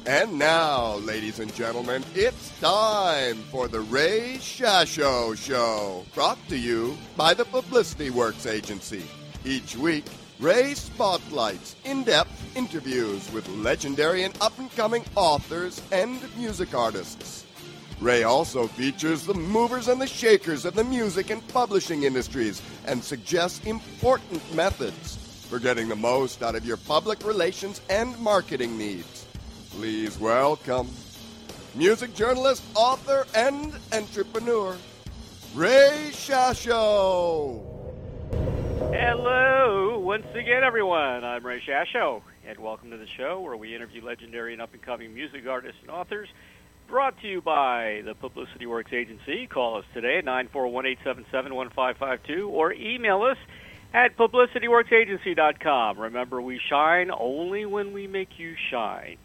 And now, ladies and gentlemen, it's time for the Ray Shasho Show, brought to you by the Publicity Works Agency. Each week, Ray spotlights in-depth interviews with legendary and up-and-coming authors and music artists. Ray also features the movers and the shakers of the music and publishing industries and suggests important methods for getting the most out of your public relations and marketing needs. Please welcome music journalist, author, and entrepreneur, Ray Shasho. Hello, once again, everyone. I'm Ray Shasho, and welcome to the show where we interview legendary and up-and-coming music artists and authors, brought to you by the Publicity Works Agency. Call us today at 941-877-1552 or email us at publicityworksagency.com. Remember, we shine only when we make you shine.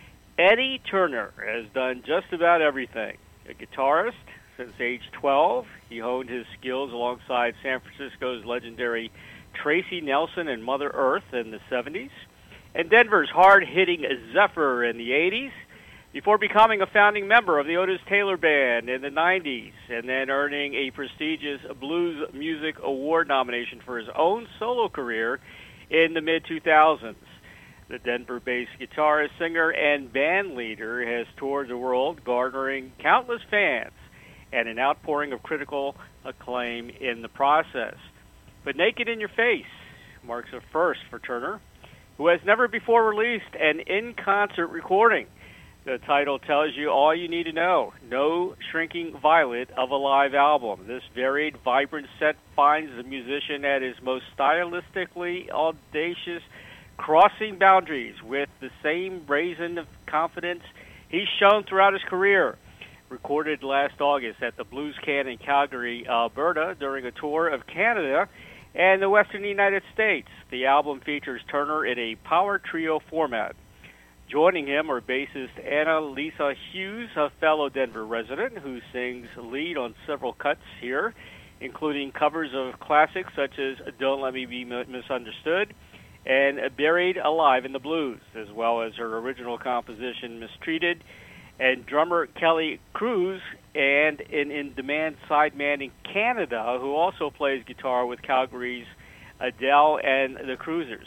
Eddie Turner has done just about everything. A guitarist since age 12, he honed his skills alongside San Francisco's legendary Tracy Nelson and Mother Earth in the 70s, and Denver's hard-hitting Zephyr in the 80s, before becoming a founding member of the Otis Taylor Band in the 90s, and then earning a prestigious Blues Music Award nomination for his own solo career in the mid-2000s. The Denver-based guitarist, singer, and band leader has toured the world, garnering countless fans and an outpouring of critical acclaim in the process. But Naked in Your Face marks a first for Turner, who has never before released an in-concert recording. The title tells you all you need to know. No Shrinking Violet of a live album. This varied, vibrant set finds the musician at his most stylistically audacious, crossing boundaries with the same brazen confidence he's shown throughout his career. Recorded last August at the Blues Can in Calgary, Alberta, during a tour of Canada and the western United States. The album features Turner in a power trio format. Joining him are bassist Anna Lisa Hughes, a fellow Denver resident who sings lead on several cuts here, including covers of classics such as Don't Let Me Be Misunderstood and Buried Alive in the Blues, as well as her original composition Mistreated, and drummer Kelly Cruz, and an in-demand sideman in Canada who also plays guitar with Calgary's Adele and the Cruisers.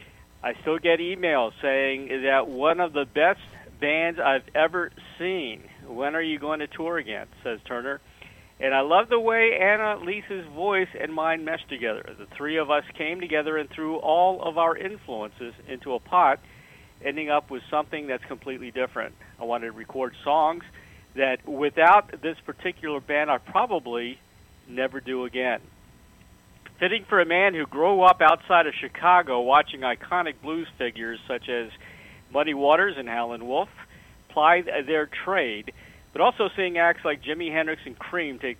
I still get emails saying that one of the best bands I've ever seen. When are you going to tour again, says Turner. And I love the way Anna Lisa's voice and mine meshed together. The three of us came together and threw all of our influences into a pot, ending up with something that's completely different. I wanted to record songs that without this particular band I'd probably never do again. Fitting for a man who grew up outside of Chicago watching iconic blues figures such as Muddy Waters and Howlin' Wolf ply their trade, but also seeing acts like Jimi Hendrix and Cream take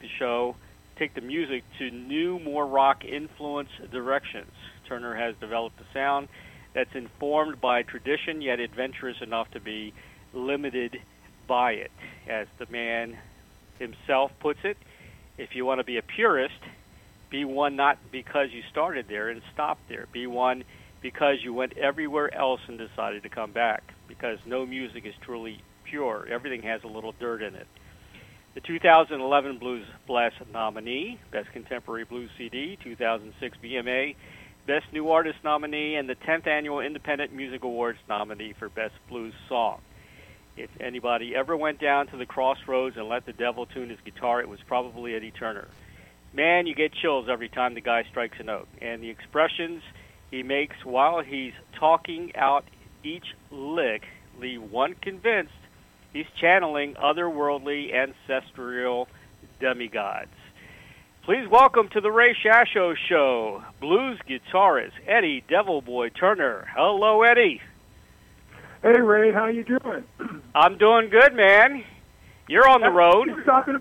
the music to new, more rock-influenced directions. Turner has developed a sound that's informed by tradition, yet adventurous enough to be limited by it. As the man himself puts it, if you want to be a purist, be one not because you started there and stopped there. Be one because you went everywhere else and decided to come back, because no music is truly pure. Everything has a little dirt in it. The 2011 Blues Blast nominee, Best Contemporary Blues CD, 2006 BMA, Best New Artist nominee, and the 10th Annual Independent Music Awards nominee for Best Blues Song. If anybody ever went down to the crossroads and let the devil tune his guitar, it was probably Eddie Turner. Man, you get chills every time the guy strikes a note. And the expressions he makes while he's talking out each lick leave one convinced he's channeling otherworldly ancestral demigods. Please welcome to the Ray Shasho Show, blues guitarist Eddie Devil Boy Turner. Hello, Eddie. Hey, Ray, how you doing? I'm doing good, man. You're on the road. You were talking.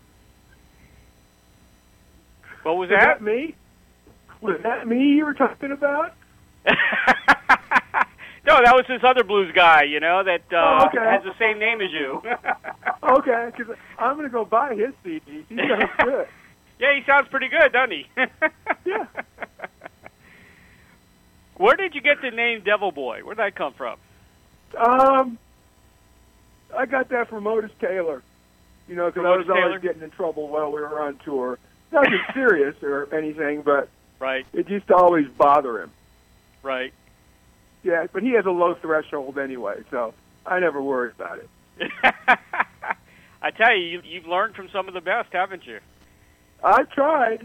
What was that? Me? Was that me you were talking about? No, that was this other blues guy, you know, that has the same name as you. Okay, because I'm going to go buy his CD. He sounds good. Yeah, he sounds pretty good, doesn't he? Yeah. Where did you get the name Devil Boy? Where did that come from? I got that from Otis Taylor. You know, because I was always getting in trouble while we were on tour. Nothing serious or anything, but right. It used to always bother him. Right. Yeah, but he has a low threshold anyway, so I never worry about it. I tell you, you've learned from some of the best, haven't you? I've tried.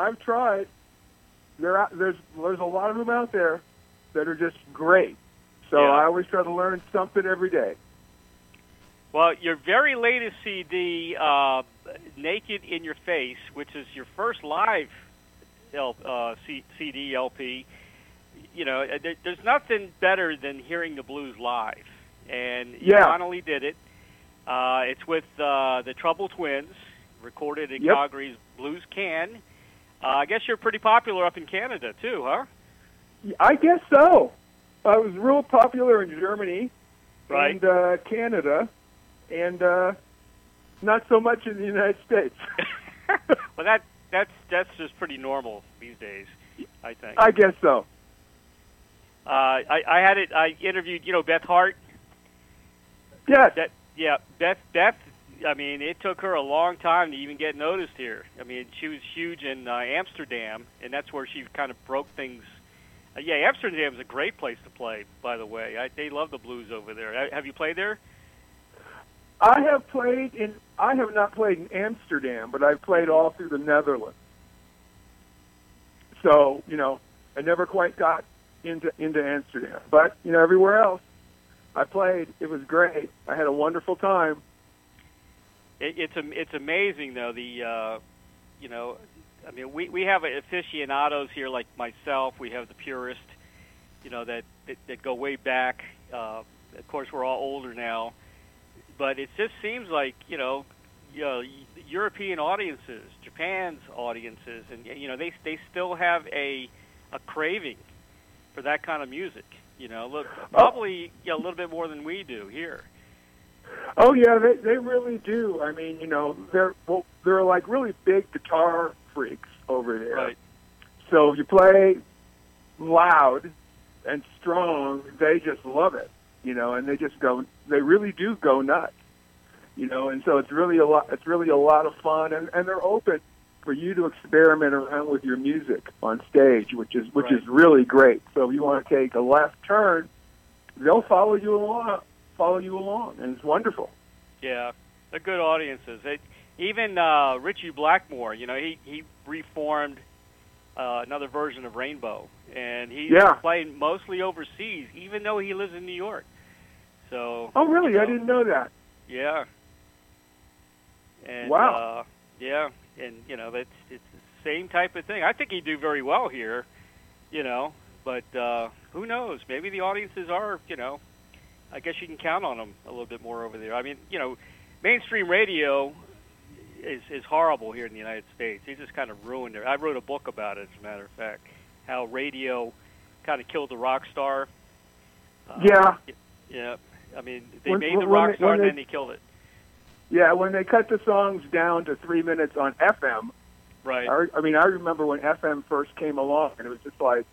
There's a lot of them out there that are just great. So yeah. I always try to learn something every day. Well, your very latest CD, Naked in Your Face, which is your first live CD, LP, you know, there's nothing better than hearing the blues live. And you finally did it. It's with the Trouble Twins, recorded at Calgary's Blues Can. I guess you're pretty popular up in Canada, too, huh? I guess so. I was real popular in Germany and Canada, and not so much in the United States. Well, that's just pretty normal these days, I think. I guess so. I interviewed, Beth Hart. Yes. Beth. I mean, it took her a long time to even get noticed here. I mean, she was huge in Amsterdam, and that's where she kind of broke things. Amsterdam's a great place to play, by the way. They love the blues over there. Have you played there? I have not played in Amsterdam, but I've played all through the Netherlands. So, I never quite got into Amsterdam. But, everywhere else I played, it was great. I had a wonderful time. It's amazing, though, we have aficionados here like myself. We have the purists, that go way back. Of course, we're all older now. But it just seems like, European audiences, Japan's audiences, and, they still have a craving for that kind of music, probably a little bit more than we do here. Oh, yeah, they really do. I mean, they're like really big guitar freaks over there. Right. So if you play loud and strong, they just love it, and they really do go nuts, and so it's really a lot of fun, and they're open for you to experiment around with your music on stage, which is really great. So if you want to take a left turn, they'll follow you along, and it's wonderful. Yeah, they're good audiences. Even Ritchie Blackmore, he reformed another version of Rainbow, and he's playing mostly overseas, even though he lives in New York. So. Oh, really? I didn't know that. Yeah. And, wow. And it's the same type of thing. I think he'd do very well here, but who knows? Maybe the audiences are, I guess you can count on them a little bit more over there. I mean, mainstream radio is horrible here in the United States. They just kind of ruined it. I wrote a book about it, as a matter of fact, how radio kind of killed the rock star. Yeah. Yeah. I mean, they made the rock star and then they killed it. Yeah, when they cut the songs down to 3 minutes on FM. Right. I remember when FM first came along, and it was just like,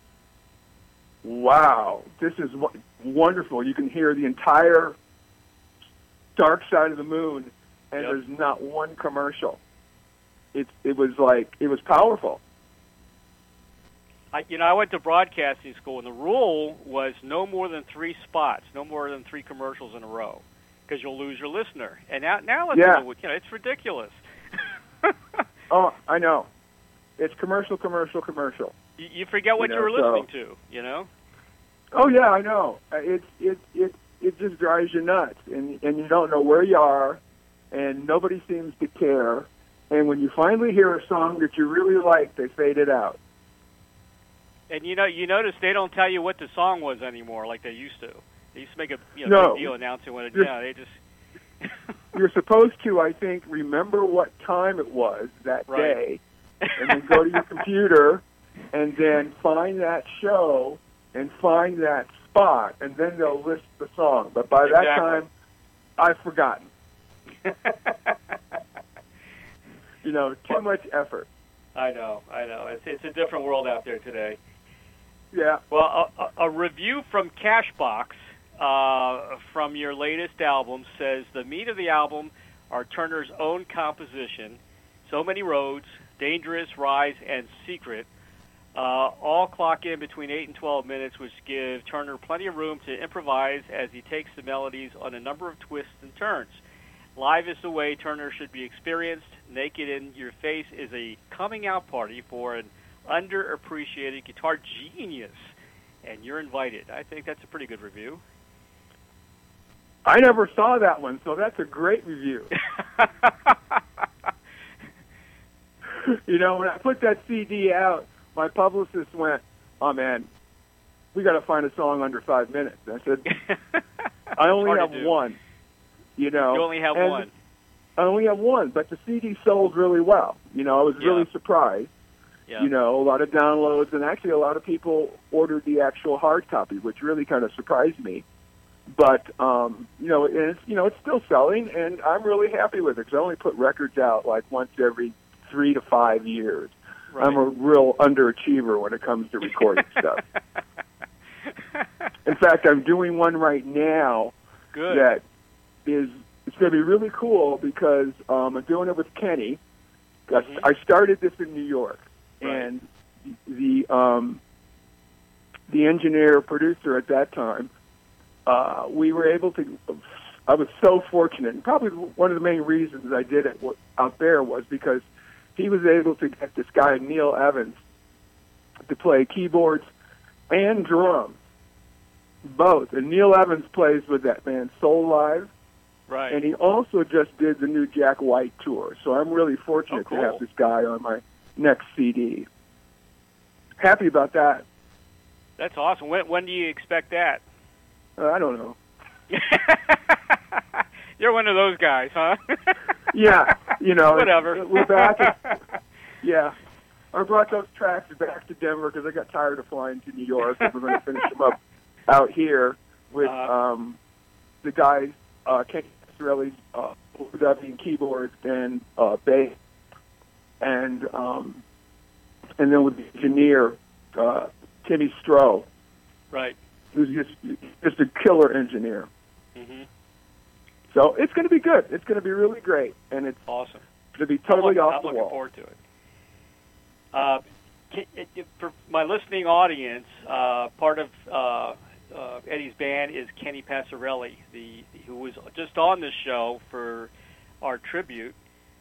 wow, this is wonderful. You can hear the entire Dark Side of the Moon, and there's not one commercial. It was powerful. I went to broadcasting school, and the rule was no more than 3 spots, no more than 3 commercials in a row, because you'll lose your listener. And now it's ridiculous. Oh, I know. It's commercial. You forget what you were listening to, Oh yeah, I know. It just drives you nuts, and you don't know where you are, and nobody seems to care. And when you finally hear a song that you really like, they fade it out. And you notice they don't tell you what the song was anymore like they used to. They used to make a big deal announcing what it. They just. You're supposed to, I think, remember what time it was that day, and then go to your computer, and then find that show and find that spot, and then they'll list the song. But by that time, I've forgotten. Too much effort. I know. It's a different world out there today. Yeah. Well, a review from Cashbox from your latest album says the meat of the album are Turner's own composition, So Many Roads, Dangerous, Rise, and Secret. All clock in between 8 and 12 minutes, which give Turner plenty of room to improvise as he takes the melodies on a number of twists and turns. Live is the way Turner should be experienced. Naked in Your Face is a coming-out party for an underappreciated guitar genius, and you're invited. I think that's a pretty good review. I never saw that one, so that's a great review. You know, when I put that CD out, my publicist went, "Oh man, we got to find a song under 5 minutes." I said, "I only have one." You know, you only have one. I only have one, but the CD sold really well. You know, I was really surprised. Yeah. You know, a lot of downloads, and actually a lot of people ordered the actual hard copy, which really kind of surprised me. But it's still selling, and I'm really happy with it because I only put records out like once every 3 to 5 years. Right. I'm a real underachiever when it comes to recording stuff. In fact, I'm doing one right now. Good. That is, it's going to be really cool because I'm doing it with Kenny. Mm-hmm. I started this in New York, right. and the engineer producer at that time, we were able to. I was so fortunate, and probably one of the main reasons I did it out there was because he was able to get this guy Neil Evans to play keyboards and drums, both. And Neil Evans plays with that band Soul Live, right? And he also just did the new Jack White tour. So I'm really fortunate cool. to have this guy on my next CD. Happy about that. That's awesome. When do you expect that? I don't know. You're one of those guys, huh? Yeah, you know. Whatever. We're back. Yeah. I brought those tracks back to Denver because I got tired of flying to New York. And we're going to finish them up out here with the guys, Kenny Passarelli's overdubbing keyboards and bass. And then with the engineer, Timmy Stroh. Right. Who's just a killer engineer. Mm-hmm. So it's going to be good. It's going to be really great, and it's awesome. Going to be totally off the I'm wall. looking forward to it. For my listening audience, part of Eddie's band is Kenny Passarelli, who was just on this show for our tribute.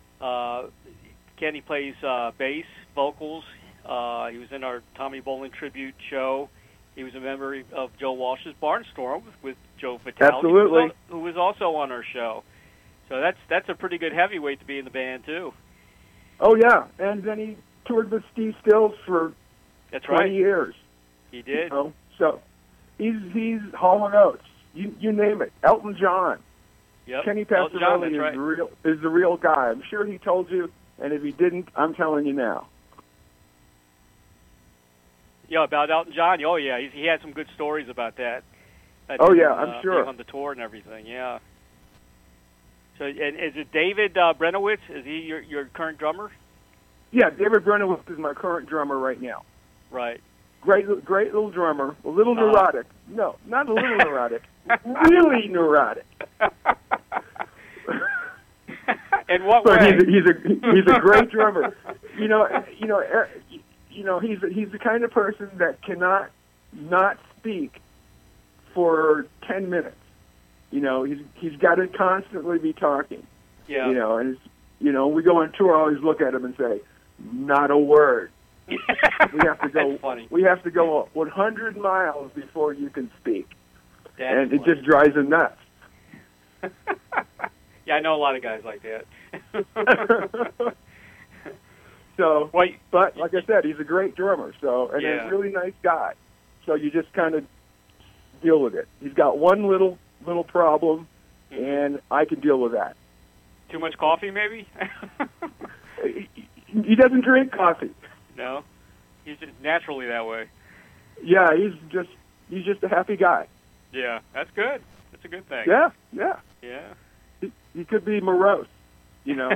Kenny plays bass, vocals. He was in our Tommy Bolin tribute show. He was a member of Joe Walsh's Barnstorm with Joe Vitale, Absolutely. who was also on our show. So that's a pretty good heavyweight to be in the band too. Oh yeah, and then he toured with Steve Stills for 20 years. He did. You know? So he's Hall & Oates. You name it. Elton John. Yep. Kenny Passarelli is the real guy. I'm sure he told you, and if he didn't, I'm telling you now. Yeah, about Elton John. Oh, yeah, he had some good stories about that. I'm sure. On the tour and everything, yeah. So, and is it David Brenowitz? Is he your current drummer? Yeah, David Brenowitz is my current drummer right now. Right. Great little drummer. A little neurotic. No, not a little neurotic. Really neurotic. In what but way? He's a great drummer. You know, he's the kind of person that cannot not speak for 10 minutes. You know, he's got to constantly be talking. Yeah. You know, and we go on tour. I always look at him and say, "Not a word." We have to go. That's funny. We have to go 100 miles before you can speak, That's and it just drives him nuts. Yeah, I know a lot of guys like that. So, but like I said, he's a great drummer. So, and a really nice guy. So you just kind of deal with it. He's got one little problem, and I can deal with that. Too much coffee, maybe? He doesn't drink coffee. No, he's just naturally that way. Yeah, he's just a happy guy. Yeah, that's good. That's a good thing. Yeah. He could be morose, you know.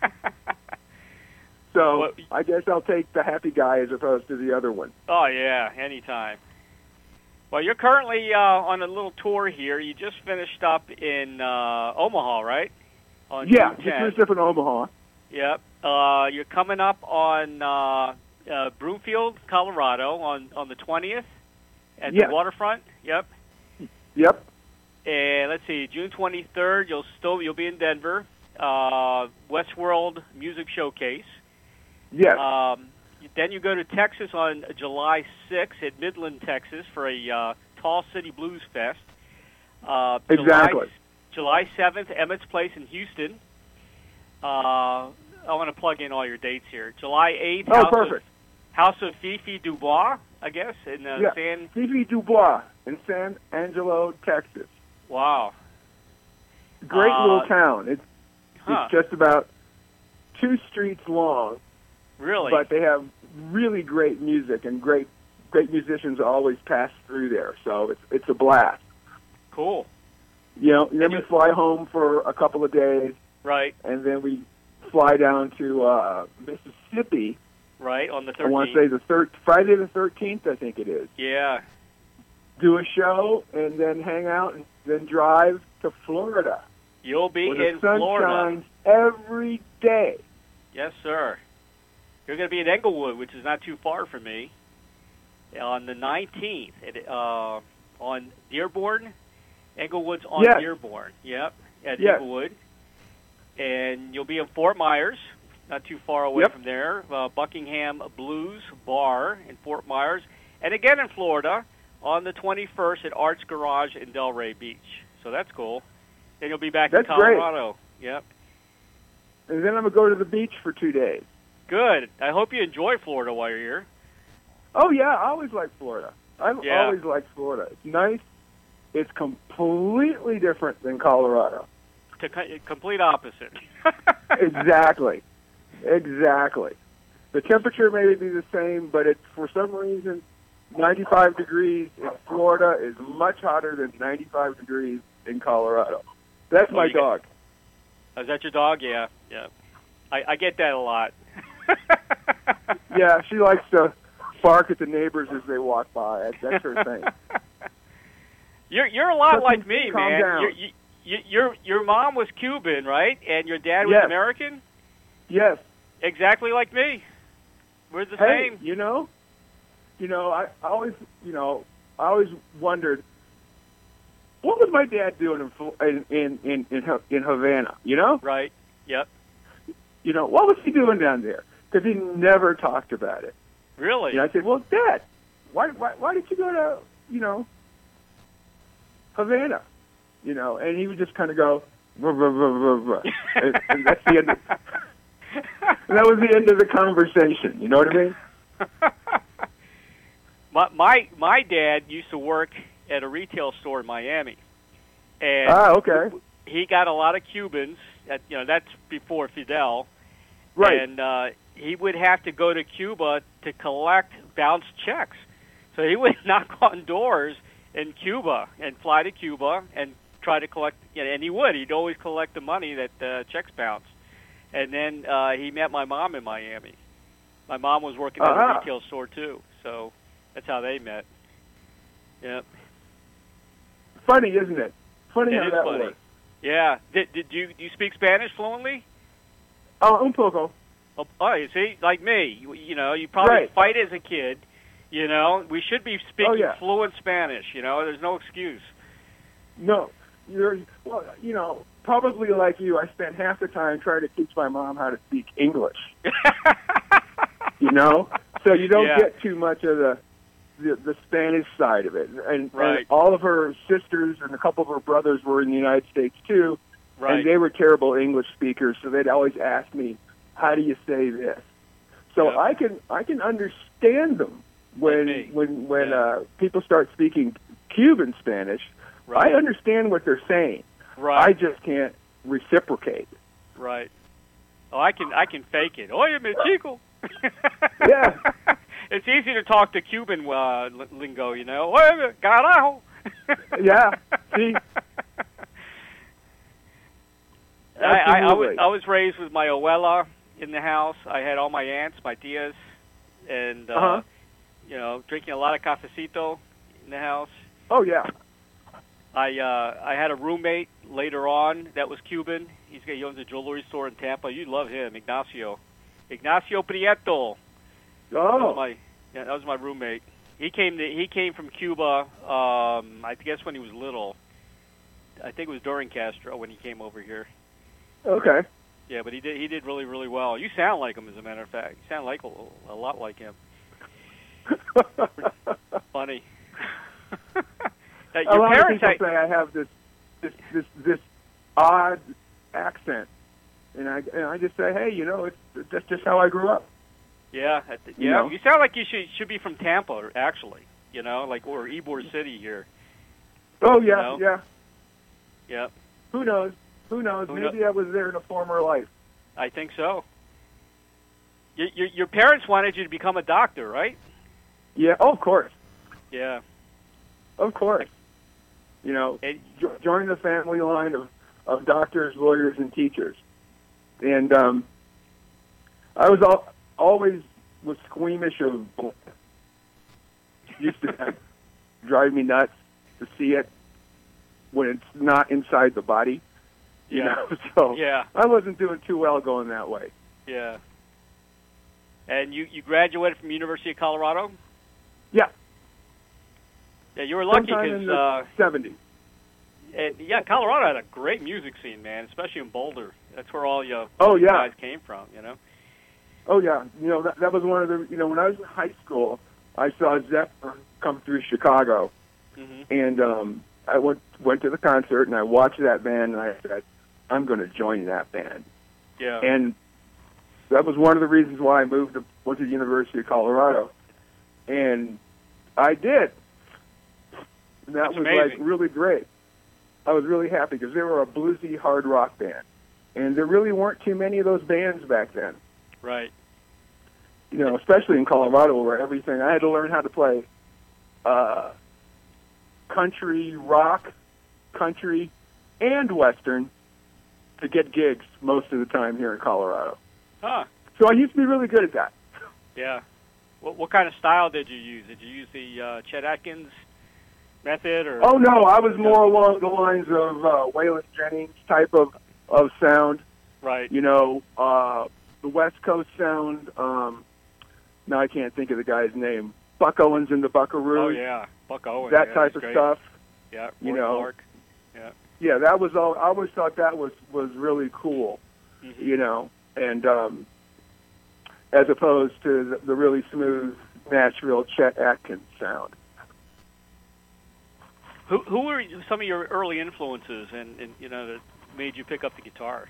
So I guess I'll take the happy guy as opposed to the other one. Oh yeah, anytime. Well, you're currently on a little tour here. You just finished up in Omaha, right? On Yeah, June just 10th. finished up in Omaha. Yep. You're coming up on Broomfield, Colorado, on the 20th at Yeah. the waterfront. Yep. Yep. And let's see, June 23rd, you'll be in Denver, Westworld Music Showcase. Yes. Then you go to Texas on July 6th at Midland, Texas, for a Tall City Blues Fest. Exactly. July 7th, Emmett's Place in Houston. I want to plug in all your dates here. July 8th, Oh, perfect. House of Fifi Dubois, I guess, in San... Fifi Dubois in San Angelo, Texas. Wow. Great little town. It's just about 2 streets long. Really? But they have really great music, and great musicians always pass through there. So it's a blast. Cool. You know, then we fly home for a couple of days. Right. And then we fly down to Mississippi. Right, on the 13th. I want to say Friday the 13th, I think it is. Yeah. Do a show and then hang out and then drive to Florida. You'll be where in the sun Florida. shines every day. Yes, sir. You're going to be in Englewood, which is not too far from me, on the 19th on Dearborn. Englewood's on Dearborn. Yep, at Englewood. And you'll be in Fort Myers, not too far away from there. Buckingham Blues Bar in Fort Myers. And again in Florida on the 21st at Arts Garage in Delray Beach. So that's cool. Then you'll be back in Colorado. Great. Yep. And then I'm going to go to the beach for 2 days. Good. I hope you enjoy Florida while you're here. Oh, yeah. I always like Florida. I've always liked Florida. It's nice. It's completely different than Colorado. Complete opposite. Exactly. The temperature may be the same, but it's, for some reason, 95 degrees in Florida is much hotter than 95 degrees in Colorado. That's my dog. Is that your dog? Yeah. I get that a lot. Yeah, she likes to bark at the neighbors as they walk by. That's her thing. You're a lot like me, calm man. down. Your mom was Cuban, right? And your dad was American? Yes. Exactly like me. We're the same. You know, I always wondered, what was my dad doing in Havana? You know? Right. Yep. You know, what was he doing down there? Because he never talked about it. Really? And I said, well, Dad, why did you go to, Havana? And he would just kind of go, ruh, ruh, ruh, ruh, ruh. and that's the end. And that was the end of the conversation. You know what I mean? My dad used to work at a retail store in Miami, and okay. He got a lot of Cubans. That's before Fidel, right? And he would have to go to Cuba to collect bounced checks. So he would knock on doors in Cuba and fly to Cuba and try to collect. And he would. He'd always collect the money that checks bounced. And then he met my mom in Miami. My mom was working at a retail store too, so that's how they met. Yep. Funny, isn't it? Funny how that funny. works. Yeah. Did you speak Spanish fluently? Oh, un poco. Oh, you see, like me. You probably fight as a kid. We should be speaking fluent Spanish. There's no excuse. No, probably like you, I spent half the time trying to teach my mom how to speak English. So you don't get too much of the Spanish side of it. And all of her sisters and a couple of her brothers were in the United States too, and they were terrible English speakers. So they'd always ask me, "How do you say this?" So I can understand them when people start speaking Cuban Spanish. I understand what they're saying. I just can't reciprocate. Right. Oh, I can fake it. Oye, mi chico. Yeah. It's easy to talk to Cuban lingo, Oye, carajo. Yeah. See. I was raised with my abuela in the house. I had all my aunts, my tias, and drinking a lot of cafecito in the house. Oh yeah. I had a roommate later on that was Cuban. He owns a jewelry store in Tampa. You'd love him, Ignacio Prieto. Oh. That was my roommate. He came from Cuba. I guess when he was little. I think it was during Castro when he came over here. Okay. Yeah, but he did really, really well. You sound like him, as a matter of fact. You sound like a lot like him. Funny. A lot of people say I have this odd accent, and I just say, hey, that's just how I grew up. Yeah, You You sound like you should be from Tampa, actually. Or Ybor City here. Oh yeah, yeah. Yeah. Who knows? Maybe I was there in a former life. I think so. Your parents wanted you to become a doctor, right? Yeah. Oh, of course. Yeah. Of course. Join the family line of doctors, lawyers, and teachers. And I was always was squeamish of used to drive me nuts to see it when it's not inside the body. So yeah. I wasn't doing too well going that way. Yeah. And you graduated from University of Colorado? Yeah. Yeah, you were lucky because in the 70s. Yeah, Colorado had a great music scene, man, especially in Boulder. That's where all your guys came from, Oh yeah, that was one of the. When I was in high school, I saw Zephyr come through Chicago, and I went to the concert and I watched that band and I said, I'm going to join that band. Yeah. And that was one of the reasons why I went to the University of Colorado, and I did. And that was amazing. really great. I was really happy because they were a bluesy hard rock band, and there really weren't too many of those bands back then. Right. Especially in Colorado, where I had to learn how to play country, rock, country, and Western to get gigs most of the time here in Colorado. Huh. So I used to be really good at that. Yeah. What kind of style did you use? Did you use the Chet Atkins method? Or? Oh, no, I was more along the lines of Waylon Jennings type of sound. Right. The West Coast sound. Now I can't think of the guy's name. Buck Owens and the Buckaroos. Oh yeah, Buck Owens. That type of great. stuff. Yeah, Clark. Yeah. Yeah, that was all. I always thought that was really cool. And as opposed to the really smooth Nashville Chet Atkins sound. Who were some of your early influences, and that made you pick up the guitar?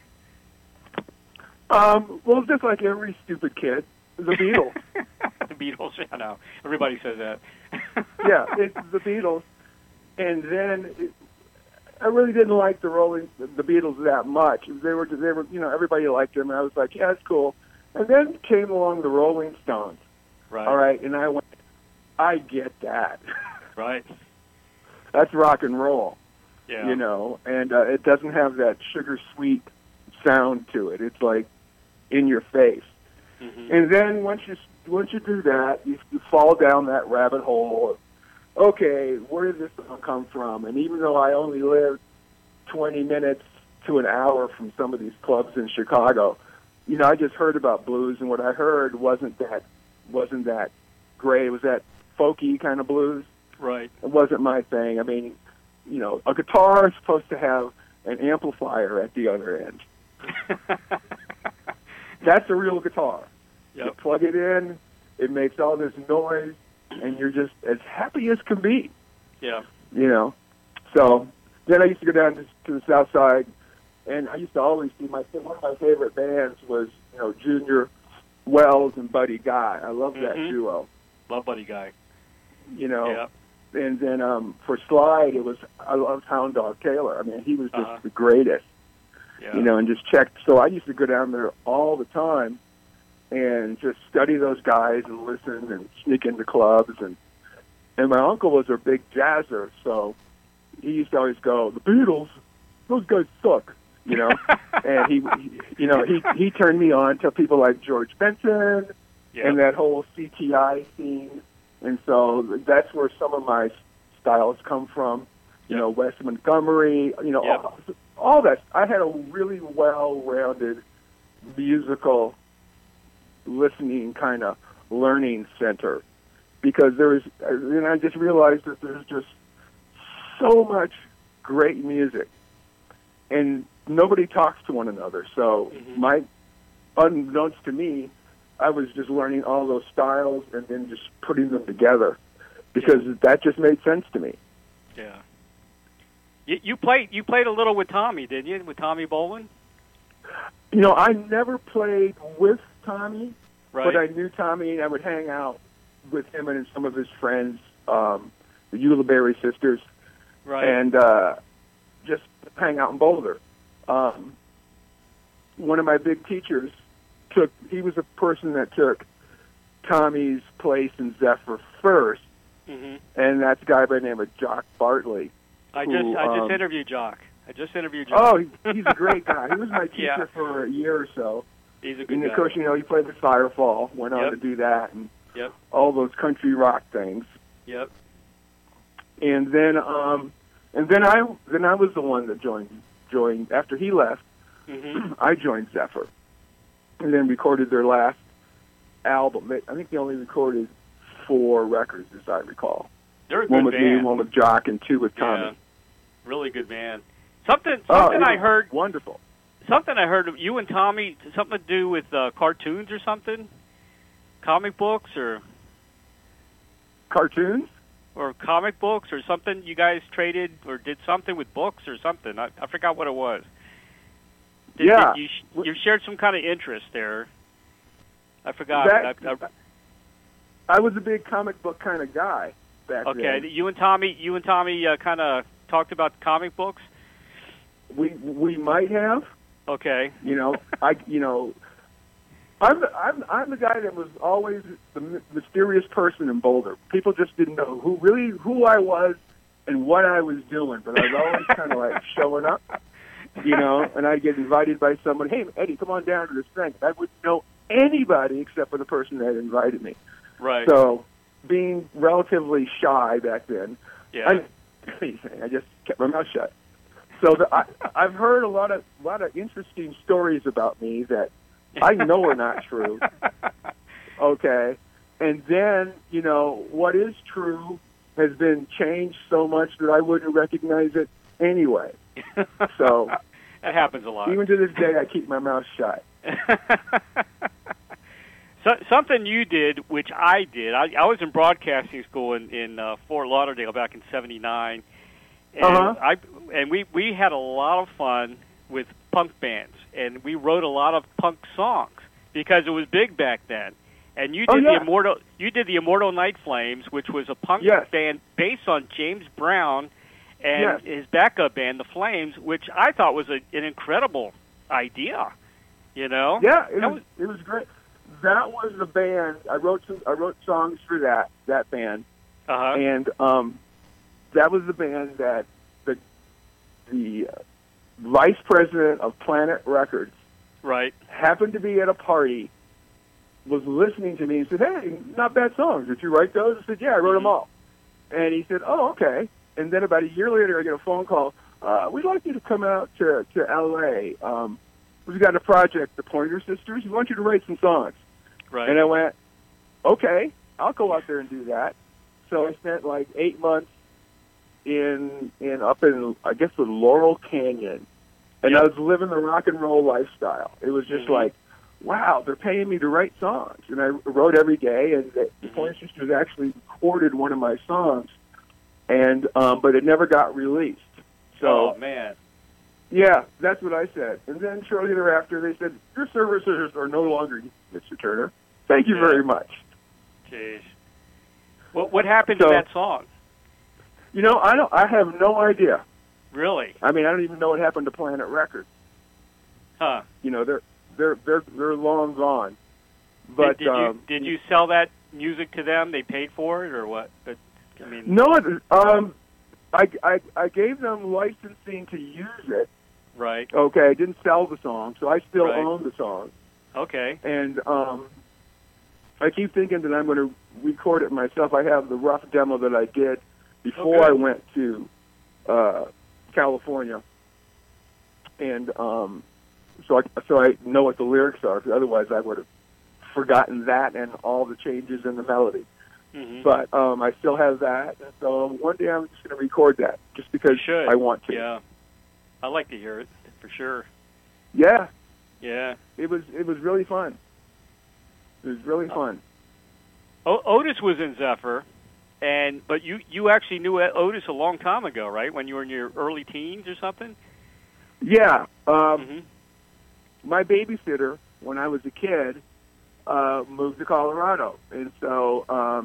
Well, just like every stupid kid, the Beatles. The Beatles, I know. Everybody says that. Yeah, it's the Beatles. And then I really didn't like the Beatles that much. They were, everybody liked them, and I was like, yeah, it's cool. And then came along the Rolling Stones. Right. All right, and I went, I get that. Right. That's rock and roll. Yeah. And it doesn't have that sugar sweet sound to it. It's like in your face. Mm-hmm. And then once you do that, you fall down that rabbit hole of, okay, where did this song come from? And even though I only lived 20 minutes to an hour from some of these clubs in Chicago, I just heard about blues, and what I heard wasn't that great. It was that folky kind of blues. Right. It wasn't my thing. I mean, a guitar is supposed to have an amplifier at the other end. That's a real guitar. Yep. You plug it in, it makes all this noise, and you're just as happy as can be. Yeah. So then I used to go down to the South Side, and I used to always see one of my favorite bands was, Junior Wells and Buddy Guy. I love that duo. Love Buddy Guy. Yeah. And then for Slide, I loved Hound Dog Taylor. I mean, he was just the greatest. Yeah. And just check. So I used to go down there all the time and just study those guys and listen and sneak into clubs. And my uncle was a big jazzer, so he used to always go, the Beatles, those guys suck, And he turned me on to people like George Benson and that whole CTI scene. And so that's where some of my styles come from. You Yep. know, Wes Montgomery. You know, Yep. all that. I had a really well-rounded musical listening kind of learning center, because and I just realized that there's just so much great music, and nobody talks to one another. So unbeknownst to me, I was just learning all those styles and then just putting them together, because that just made sense to me. Yeah. You played a little with Tommy, didn't you? With Tommy Bolin? You know, I never played with Tommy, Right. but I knew Tommy, and I would hang out with him and some of his friends, the Ulibarri sisters, Right. and just hang out in Boulder. One of my big teachers he was a person that took Tommy's place in Zephyr first, Mm-hmm. and that's a guy by the name of Jock Bartley. I who, just interviewed Jock. Oh, he's a great guy. He was my teacher Yeah. for a year or so. He's a good And guy. of course, you know, he played with Firefall, went on Yep. to do that, and Yep. all those country rock things. Yep. And then I was the one that joined after he left. Mm-hmm. I joined Zephyr, and then recorded their last album. I think they only recorded 4 records, as I recall. They're a One good with band. me, one with Jock, and 2 with Tommy. Yeah. Really good band. Something it I was heard. Wonderful. Something I heard of you and Tommy. Something to do with cartoons or something. Comic books or Cartoons? comic books or something. You guys traded or did something with books or something. I forgot what it was. Yeah. You shared some kind of interest there. I forgot. I was a big comic book kind of guy back then. Okay, you and Tommy kind of talked about comic books. We might have. Okay. You know, I'm the guy that was always the mysterious person in Boulder. People just didn't know who I was and what I was doing, but I was always kind of like showing up, you know. And I'd get invited by someone. Hey, Eddie, come on down to this thing. I wouldn't know anybody except for the person that invited me. Right. So, being relatively shy back then, Yeah. I just kept my mouth shut. So I've heard a lot of interesting stories about me that I know are not true. Okay, and then you know what is true has been changed so much that I wouldn't recognize it anyway. So that happens a lot. even to this day, I keep my mouth shut. So, something you did, which I did. I was in broadcasting school in Fort Lauderdale back in '79, and we had a lot of fun with punk bands, and we wrote a lot of punk songs because it was big back then. And you did the Immortal Night Flames, which was a punk band based on James Brown and his backup band, the Flames, which I thought was an incredible idea. You know? Yeah, it was great. That was the band. I wrote songs for that band, and that was the band that the vice president of Planet Records happened to be at a party, was listening to me, and said, "Hey, not bad songs. Did you write those?" I said, "Yeah, I wrote them all." And he said, "Oh, okay." And then about a year later, I get a phone call. We'd like you to come out to L.A. We've got a project, the Pointer Sisters. We want you to write some songs. Right. And I went, okay, I'll go out there and do that. So I spent like 8 months up in I guess the Laurel Canyon, and I was living the rock and roll lifestyle. It was just like, wow, they're paying me to write songs, and I wrote every day. And the Pointer Sisters actually recorded one of my songs, and but it never got released. So, oh man. Yeah, that's what I said. And then shortly thereafter, they said, your services are no longer used, Mr. Turner. Thank you very much. Jeez. What happened to that song? You know, I have no idea. Really? I mean, I don't even know what happened to Planet Records. Huh. You know, they're long gone. But did you sell that music to them? They paid for it or what? But I mean, no, I gave them licensing to use it. Right. Okay, I didn't sell the song, so I still own the song. Okay. And I keep thinking that I'm going to record it myself. I have the rough demo that I did before I went to California, and so I know what the lyrics are. Because otherwise, I would have forgotten that and all the changes in the melody. Mm-hmm. But I still have that, and so one day I'm just going to record that, just because I want to. Yeah, I like to hear it for sure. Yeah, yeah. It was really fun. It was really fun. Otis was in Zephyr, but you actually knew Otis a long time ago, right? When you were in your early teens or something. Yeah. My babysitter, when I was a kid, moved to Colorado, and so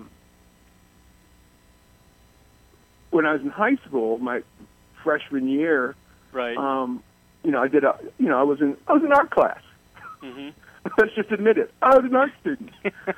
when I was in high school, my freshman year, right? I was in art class. Mm-hmm. Let's just admit it. I was an art student,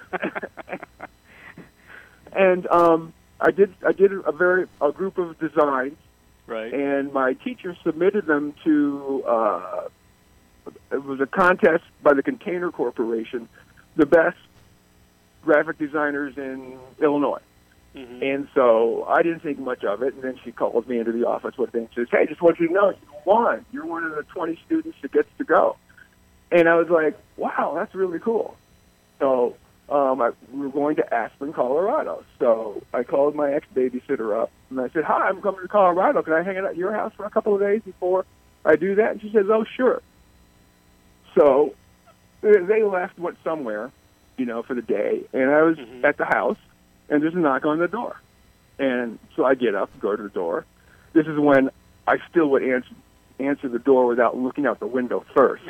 and I did a group of designs, right? And my teacher submitted them to. It was a contest by the Container Corporation, the best graphic designers in Illinois. Mm-hmm. And so I didn't think much of it, and then she calls me into the office with it and says, "Hey, just want you to know, you won. You're one of the 20 students that gets to go." And I was like, wow, that's really cool. So we were going to Aspen, Colorado. So I called my ex-babysitter up, and I said, "Hi, I'm coming to Colorado. Can I hang out at your house for a couple of days before I do that?" And she says, "Oh, sure." So they went somewhere, for the day, and I was at the house, and there's a knock on the door. And so I get up, go to the door. This is when I still would answer the door without looking out the window first.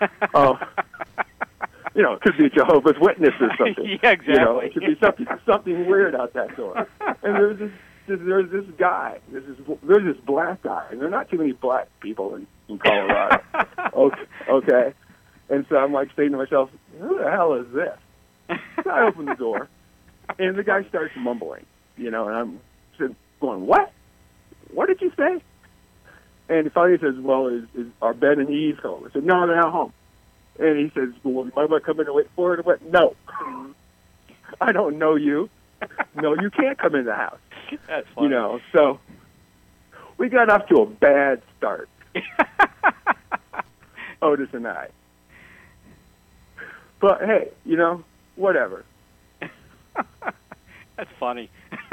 It could be a Jehovah's Witness or something. Yeah, exactly. It could be something weird out that door. And there's this guy. There's this black guy, and there are not too many black people in Colorado. Okay. And so I'm like saying to myself, "Who the hell is this?" So I open the door, and the guy starts mumbling, and I'm going, "What? What did you say?" And finally he says, "Well, is are Ben and Eve home?" I said, "No, they're not home." And he says, "Well, you might want to come in and wait for it." I went, "No, I don't know you. No, you can't come in the house." That's funny. So we got off to a bad start. Otis and I. But hey, whatever. That's funny.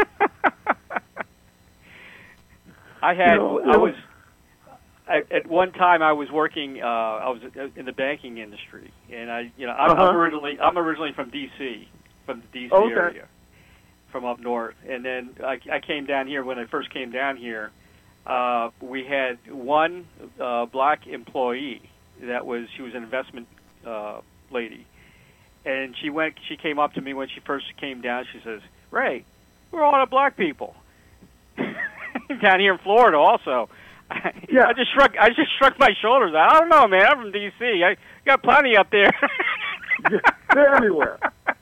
At one time I was working. I was in the banking industry, and I'm originally from D.C., from the D.C. area, from up north. And then I came down here. When I first came down here, we had one black employee she was an investment lady, and she came up to me when she first came down. She says, "Ray, we're all the black people down here in Florida also." Yeah. I just shrugged my shoulders. I don't know, man. I'm from D.C. I got plenty up there. They're everywhere,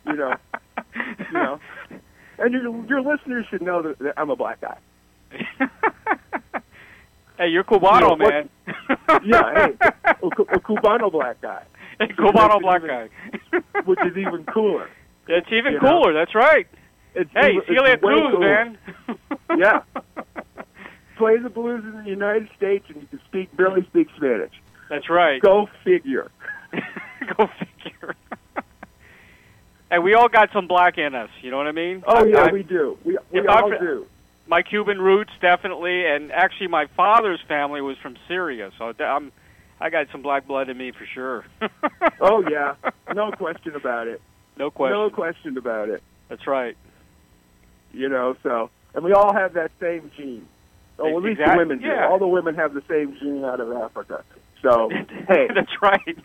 And your listeners should know that I'm a black guy. Hey, you're Cubano, man. Yeah, hey, a Cubano black guy. Hey, Cubano black guy. Which is even cooler. It's even cooler. That's right. Hey, Celia Cruz, man. Yeah. Play the blues in the United States, and you can barely speak Spanish. That's right. Go figure. Go figure. And we all got some black in us. You know what I mean? Oh, we do. We all do. My Cuban roots, definitely, and actually my father's family was from Syria, so I got some black blood in me for sure. Oh, yeah. No question about it. No question. No question about it. That's right. And we all have that same gene. Oh, at least the women do. Yeah. All the women have the same gene out of Africa. So, hey. That's right.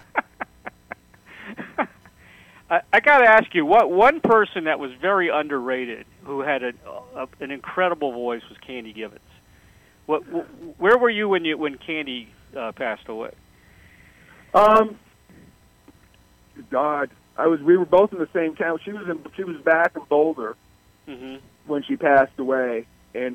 I got to ask you, one person that was very underrated, who had an incredible voice, was Candy Gibbons. Where were you when Candy passed away? God, we were both in the same town. She was back in Boulder when she passed away, and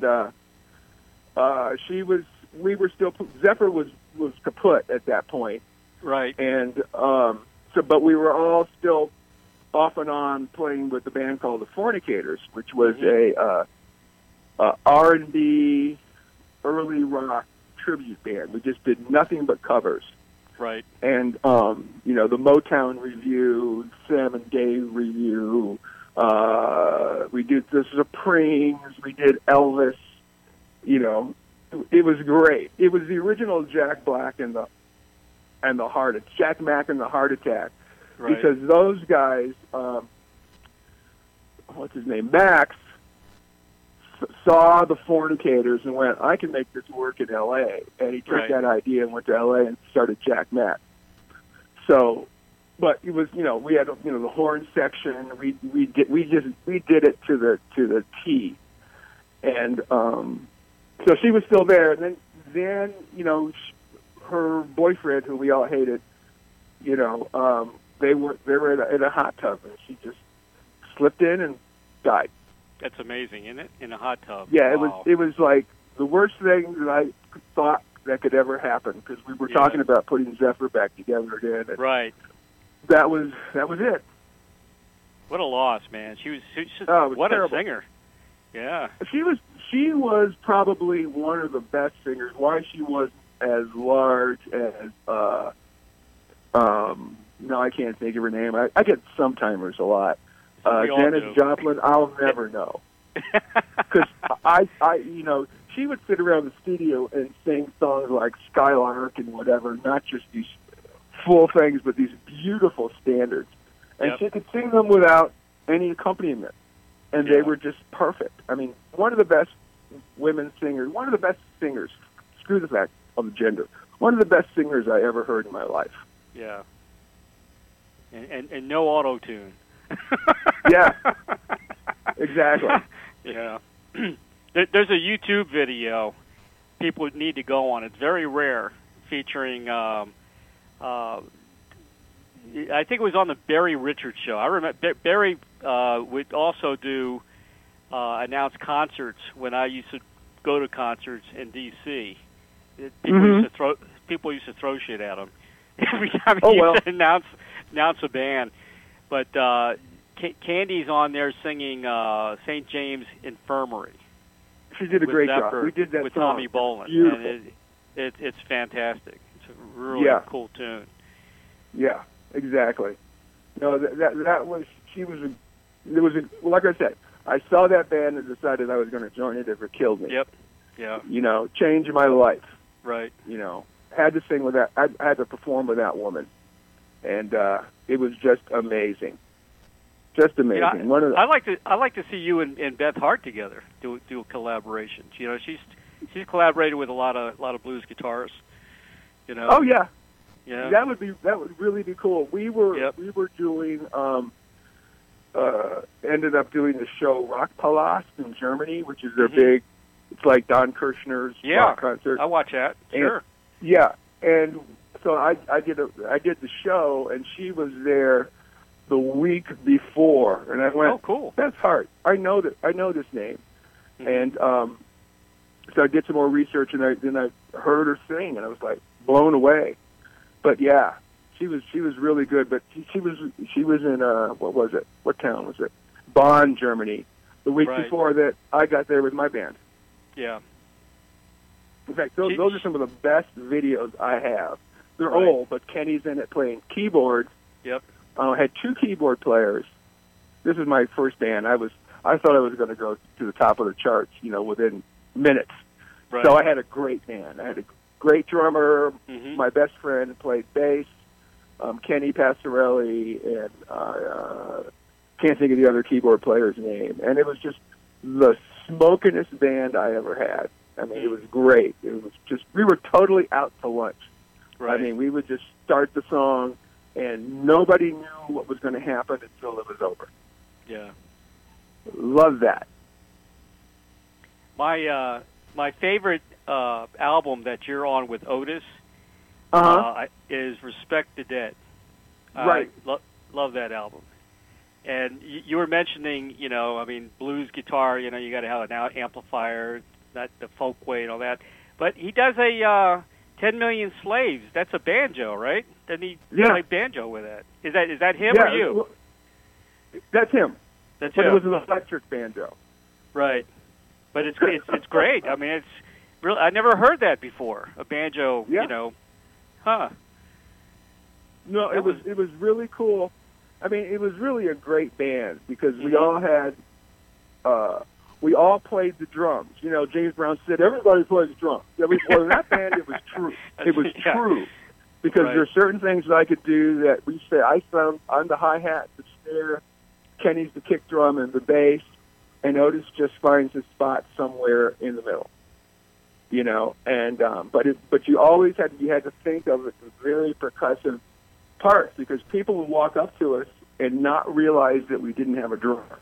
we were still. Zephyr was kaput at that point, right? And but we were all still off and on playing with the band called the Fornicators, which was R&B, early rock tribute band. We just did nothing but covers. Right. And, the Motown Review, Sam and Dave Review, we did the Supremes, we did Elvis, it was great. It was the original Jack Black and the Jack Mack and the Heart Attack. Right. Because those guys, what's his name, Max, saw the Fornicators and went, I can make this work in L.A. And he took that idea and went to L.A. and started Jack Mack. So, but it was, we had, the horn section. We did it to the T. And so she was still there. And then her boyfriend, who we all hated, they were in a hot tub, and she just slipped in and died. That's amazing, isn't it? In a hot tub. Yeah, wow. It was like the worst thing that I thought that could ever happen, because we were talking about putting Zephyr back together again. And right. That was it. What a loss, man. She was what terrible. A singer. Yeah. She was probably one of the best singers. Why she wasn't as large as no, I can't think of her name. I get Sometimers a lot. Janis Joplin, I'll never know. Because she would sit around the studio and sing songs like Skylark and whatever, not just these full things, but these beautiful standards. And she could sing them without any accompaniment. And they were just perfect. I mean, one of the best women singers, one of the best singers, screw the fact of the gender, one of the best singers I ever heard in my life. Yeah. And no auto-tune. Yeah, exactly. Yeah. There's a YouTube video people need to go on. It's very rare, featuring, I think it was on the Barry Richards show. I remember Barry would also announce concerts when I used to go to concerts in D.C. People used to throw shit at him every time he used to announce a band. But Candy's on there singing St. James Infirmary. She did a great job. We did that with song. Tommy Bolin. Beautiful. And it's fantastic. It's a really cool tune. Yeah, exactly. No, that was, like I said, I saw that band and decided I was going to join it if it killed me. Yep. Yeah. Change my life. Right. Had to sing with that. I had to perform with that woman, and it was just amazing. Just amazing. I like to see you and Beth Hart together do collaborations. She's collaborated with a lot of blues guitarists. Oh yeah. Yeah. That would really be cool. We were doing ended up doing the show Rock Palast in Germany, which is their big. It's like Don Kirshner's rock concert. I watch that. Sure. And so I did the show, and she was there the week before, and I went, "Oh, cool! That's Hart. I know this name." Mm-hmm. And so I did some more research, and then I heard her sing, and I was like blown away. But yeah, she was really good. But she was in what was it? What town was it? Bonn, Germany. The week before that, I got there with my band. Yeah. In fact, those are some of the best videos I have. They're old, but Kenny's in it playing keyboards. Yep. I had 2 keyboard players. This is my first band. I thought I was going to go to the top of the charts, within minutes. Right. So I had a great band. I had a great drummer. Mm-hmm. My best friend played bass, Kenny Passarelli, and can't think of the other keyboard player's name. And it was just the smokingest band I ever had. I mean, it was great. It was just, we were totally out to lunch. Right. I mean, we would just start the song, and nobody knew what was going to happen until it was over. Yeah. Love that. My favorite album that you're on with Otis is Respect the Dead. Right. Love that album. And you were mentioning, blues guitar, you got to have an amplifier, not the folk way and all that. But he does a 10 Million Slaves. That's a banjo, right? Doesn't he play banjo with that? Is that him or you? Well, that's him. That's but him. It was an electric banjo. Right. But it's great. I mean, it's really, I never heard that before. A banjo, Yeah. you know, huh? No, it was really cool. I mean, it was really a great band because we all had, we all played the drums. You know, James Brown said everybody plays drums. Yeah, well, in that band, it was true. It was Yeah. true because Right. there are certain things that I could do that we say. I'm the hi hat, the snare, Kenny's the kick drum and the bass, and Otis just finds his spot somewhere in the middle. You know, and but you always had to think of it as very percussive parts because people would walk up to us and not realize that we didn't have a drummer.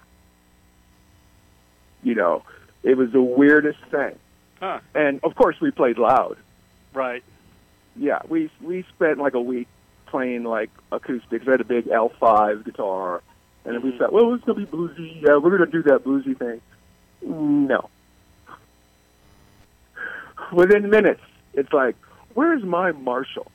You know, it was the weirdest thing. Huh? And of course, we played loud. Right. Yeah, we spent like a week playing like acoustics. I had a big L5 guitar, and we thought, well, it's gonna be bluesy. Yeah, we're gonna do that bluesy thing. No. Within minutes, it's like, where's my Marshall?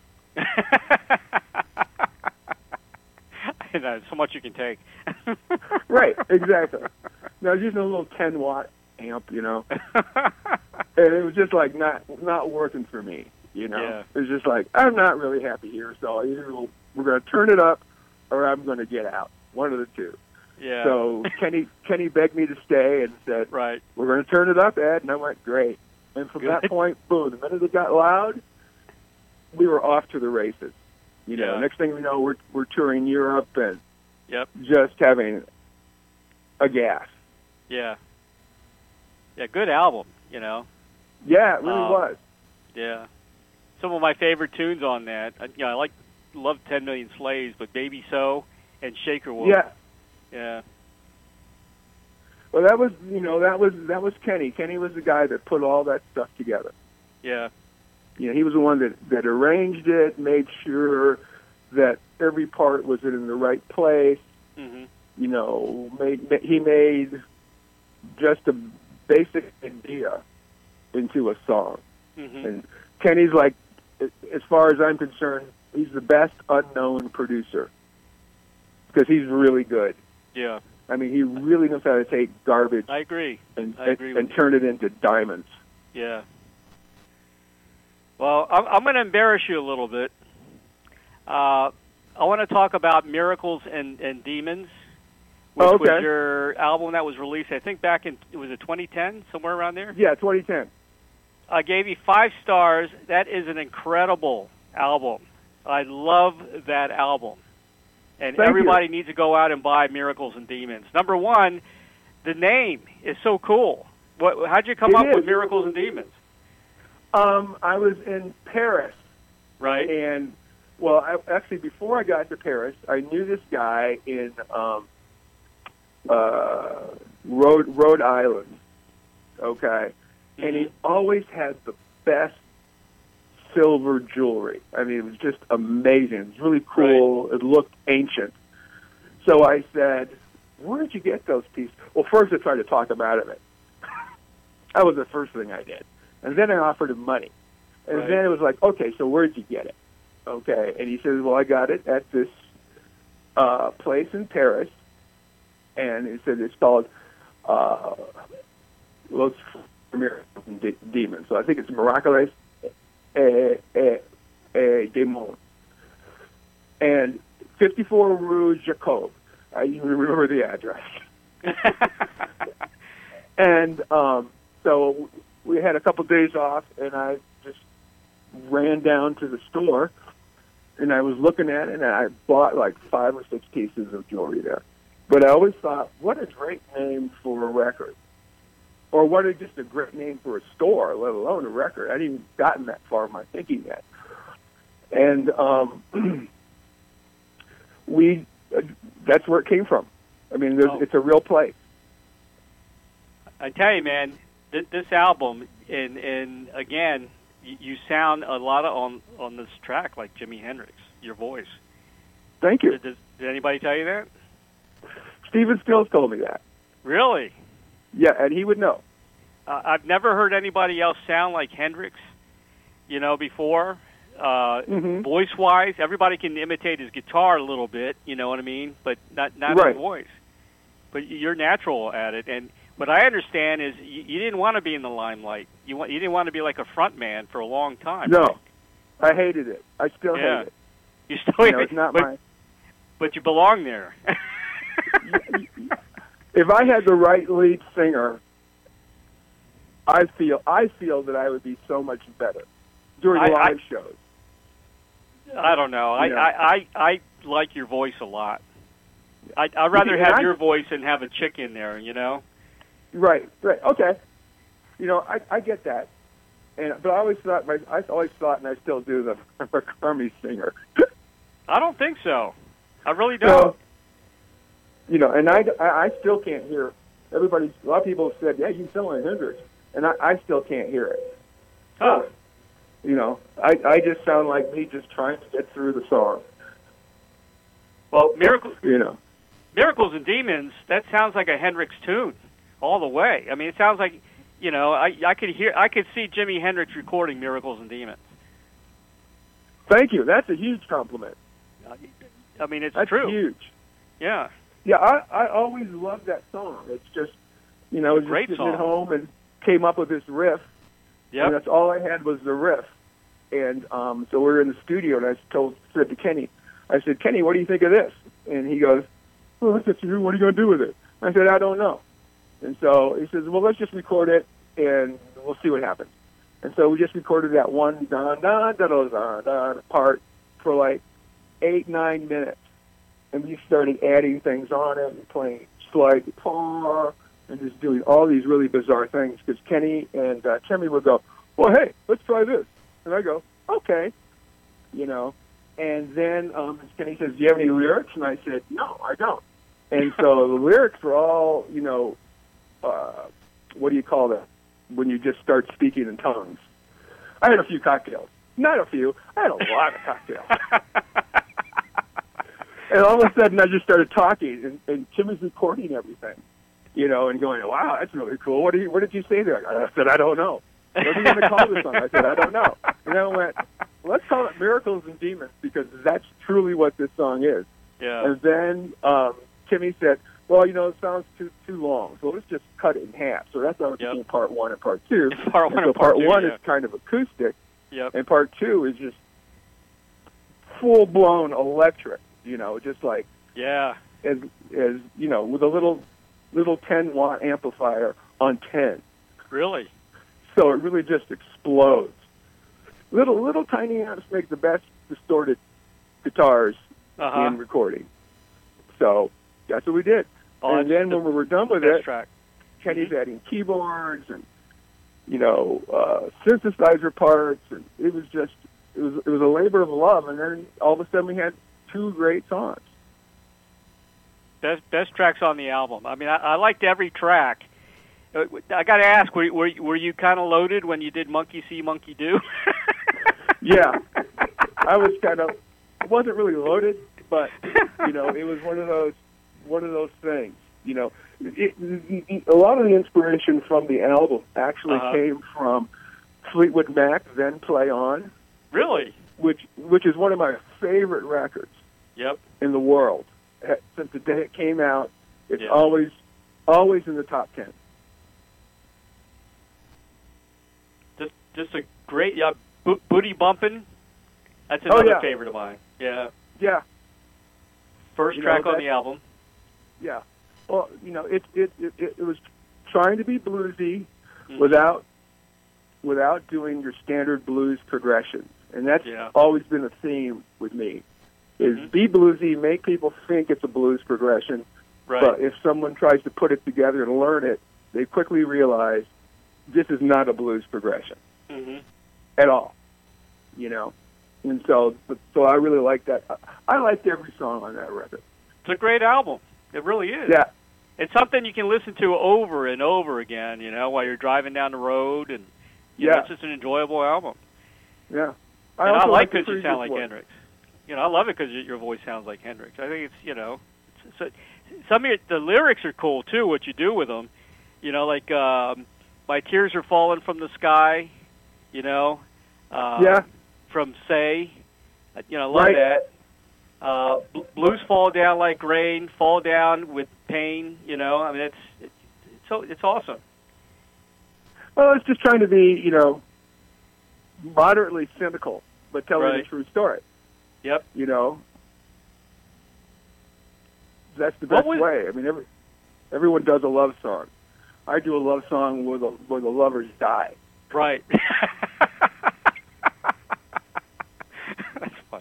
So much you can take. Right, exactly. No, I was using a little 10-watt amp, you know, and it was just like not working for me, you know. Yeah. It was just like, I'm not really happy here, so either we're going to turn it up or I'm going to get out, one of the two. Yeah. So Kenny begged me to stay and said, right. we're going to turn it up, Ed, and I went, great. And from that point, boom, the minute it got loud, we were off to the races. You know, Yeah. next thing we know, we're touring Europe and Yep. just having a gas. Yeah. Yeah. Good album. You know. Yeah, it really was. Yeah. Some of my favorite tunes on that. You know, I love 10 Million Slaves, but Baby So and Shaker Wolf. Yeah. Yeah. Well, that was Kenny. Kenny was the guy that put all that stuff together. Yeah. You know, he was the one that arranged it, made sure that every part was in the right place. Mm-hmm. You know, he made just a basic idea into a song. Mm-hmm. And Kenny's like, as far as I'm concerned, he's the best unknown producer because he's really good. Yeah. I mean, he really knows how to take garbage I agree. and with turn it into diamonds. Yeah. Well, I'm going to embarrass you a little bit. I want to talk about Miracles and Demons, which Okay. was your album that was released, I think, back in, was it 2010, somewhere around there? Yeah, 2010. I gave you 5 stars. That is an incredible album. I love that album. And Thank everybody needs to go out and buy Miracles and Demons. Number one, the name is so cool. How'd you come It up is. with Miracles and Demons? I was in Paris, Right? and actually, before I got to Paris, I knew this guy in Rhode Island. Okay, and he always had the best silver jewelry. I mean, it was just amazing. It was really cool. It looked ancient. So I said, "Where did you get those pieces?" Well, first I tried to talk him out of it. That was the first thing I did. And then I offered him money. And Right. then it was like, okay, so where'd you get it? Okay. And he says, well, I got it at this place in Paris. And he said it's called, it's Miracles and Demons. So I think it's Miracles et Démons. And 54 Rue Jacob. I even remember the address. And so we had a couple days off, and I just ran down to the store, and I was looking at it, and I bought like 5 or 6 pieces of jewelry there. But I always thought, what a great name for a record. Or what a just a great name for a store, let alone a record. I hadn't even gotten that far in my thinking yet. And that's where it came from. I mean, it's a real place. I tell you, man, this album, and again, you sound a lot on this track like Jimi Hendrix, your voice. Thank you. Did anybody tell you that? Stephen Stills told me that. Really? Yeah, and he would know. I've never heard anybody else sound like Hendrix, before. Voice-wise, everybody can imitate his guitar a little bit, you know what I mean? But not right. his voice. But you're natural at it. And what I understand is you didn't want to be in the limelight. You didn't want to be like a front man for a long time. No, right? I hated it. I still hate it. You still hate it's not it, but you belong there. If I had the right lead singer, I feel that I would be so much better during live shows. I don't know. I like your voice a lot. I'd rather have your voice than have a chick in there, you know? Right. Okay. You know, I get that. But I always thought, and I still do, that I'm a crummy singer. I don't think so. I really don't. So, you know, and I still can't hear. A lot of people have said, yeah, you sound like Hendrix. And I still can't hear it. Huh. You know, I just sound like me just trying to get through the song. Well, Miracles and Demons, that sounds like a Hendrix tune all the way. I mean, it sounds like, you know, I could see Jimi Hendrix recording Miracles and Demons. Thank you. That's a huge compliment. I mean, That's true. Huge. Yeah. Yeah, I always loved that song. It's just, you know, just sitting at home and came up with this riff. Yeah. And that's all I had was the riff. And so we're in the studio, and I said to Kenny, I said, Kenny, what do you think of this? And he goes, well, look at you. What are you going to do with it? I said, I don't know. And so he says, well, let's just record it, and we'll see what happens. And so we just recorded that one da-da-da-da-da-da part for like 8-9 minutes. And we started adding things on it and playing slide guitar and just doing all these really bizarre things because Kenny and Timmy would go, well, hey, let's try this. And I go, okay, you know. And then Kenny says, do you have any lyrics? And I said, no, I don't. And so the lyrics were all, you know, what do you call that? When you just start speaking in tongues. I had a few cocktails. Not a few. I had a lot of cocktails. And all of a sudden I just started talking, and Tim is recording everything, you know, and going, wow, that's really cool. What did you say there? I said, I don't know. What are you going to call this song? I said, I don't know. And then I went, let's call it Miracles and Demons because that's truly what this song is. Yeah. And then Timmy said, well, you know, it sounds too long, so let's just cut it in half. So that's how it became part 1 and part 2. Part 1 and so part 1 yeah. is kind of acoustic, yep. and part 2 is just full-blown electric, you know, just like as you know, with a little 10-watt amplifier on 10. Really? So it really just explodes. Little tiny amps make the best distorted guitars in recording. So that's what we did. And then when we were done with it, Kenny's adding keyboards and, you know, synthesizer parts, and it was a labor of love. And then all of a sudden we had 2 great songs. Best tracks on the album. I mean, I liked every track. I got to ask, were you kind of loaded when you did Monkey See, Monkey Do? Yeah, I wasn't really loaded, but you know, it was one of those things. You know, a lot of the inspiration from the album actually came from Fleetwood Mac, Then Play On. Really? Which is one of my favorite records. Yep. In the world. Since the day it came out, it's always in the top 10. Just a great Booty Bumpin'. That's another favorite of mine. Yeah. Yeah. First track on the album. Yeah. Well, you know, it was trying to be bluesy without doing your standard blues progressions. And that's always been a theme with me. Is be bluesy, make people think it's a blues progression. Right. But if someone tries to put it together and learn it, they quickly realize this is not a blues progression at all. You know? And so I really like that. I liked every song on that record. It's a great album. It really is. Yeah. It's something you can listen to over and over again, you know, while you're driving down the road. And you know, it's just an enjoyable album. Yeah. I like because you sound like Hendrix. You know, I love it because your voice sounds like Hendrix. I think it's, you know, some of the lyrics are cool, too, what you do with them. You know, like, My Tears Are Falling from the Sky, you know. From Say. You know, I love that. Blues Fall Down Like Rain, Fall Down with Pain, you know. I mean, it's it's awesome. Well, it's just trying to be, you know, moderately cynical, but telling Right. a true story. Yep. You know, that's the What best was- way. I mean, everyone does a love song. I do a love song where the lovers die. Right. That's funny.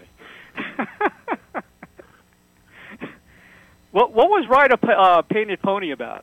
What was Ride a Painted Pony about?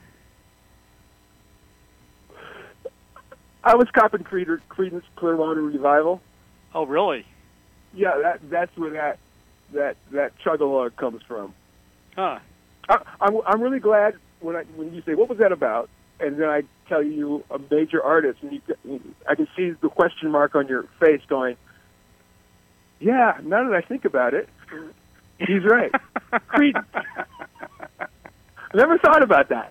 I was copping Creedence Clearwater Revival. Oh, really? Yeah, that's where that chug-a-lug comes from. Huh. I'm really glad when you say what was that about, and then I tell you a major artist, and I can see the question mark on your face going, yeah. Now that I think about it, he's right. Creedence. I never thought about that.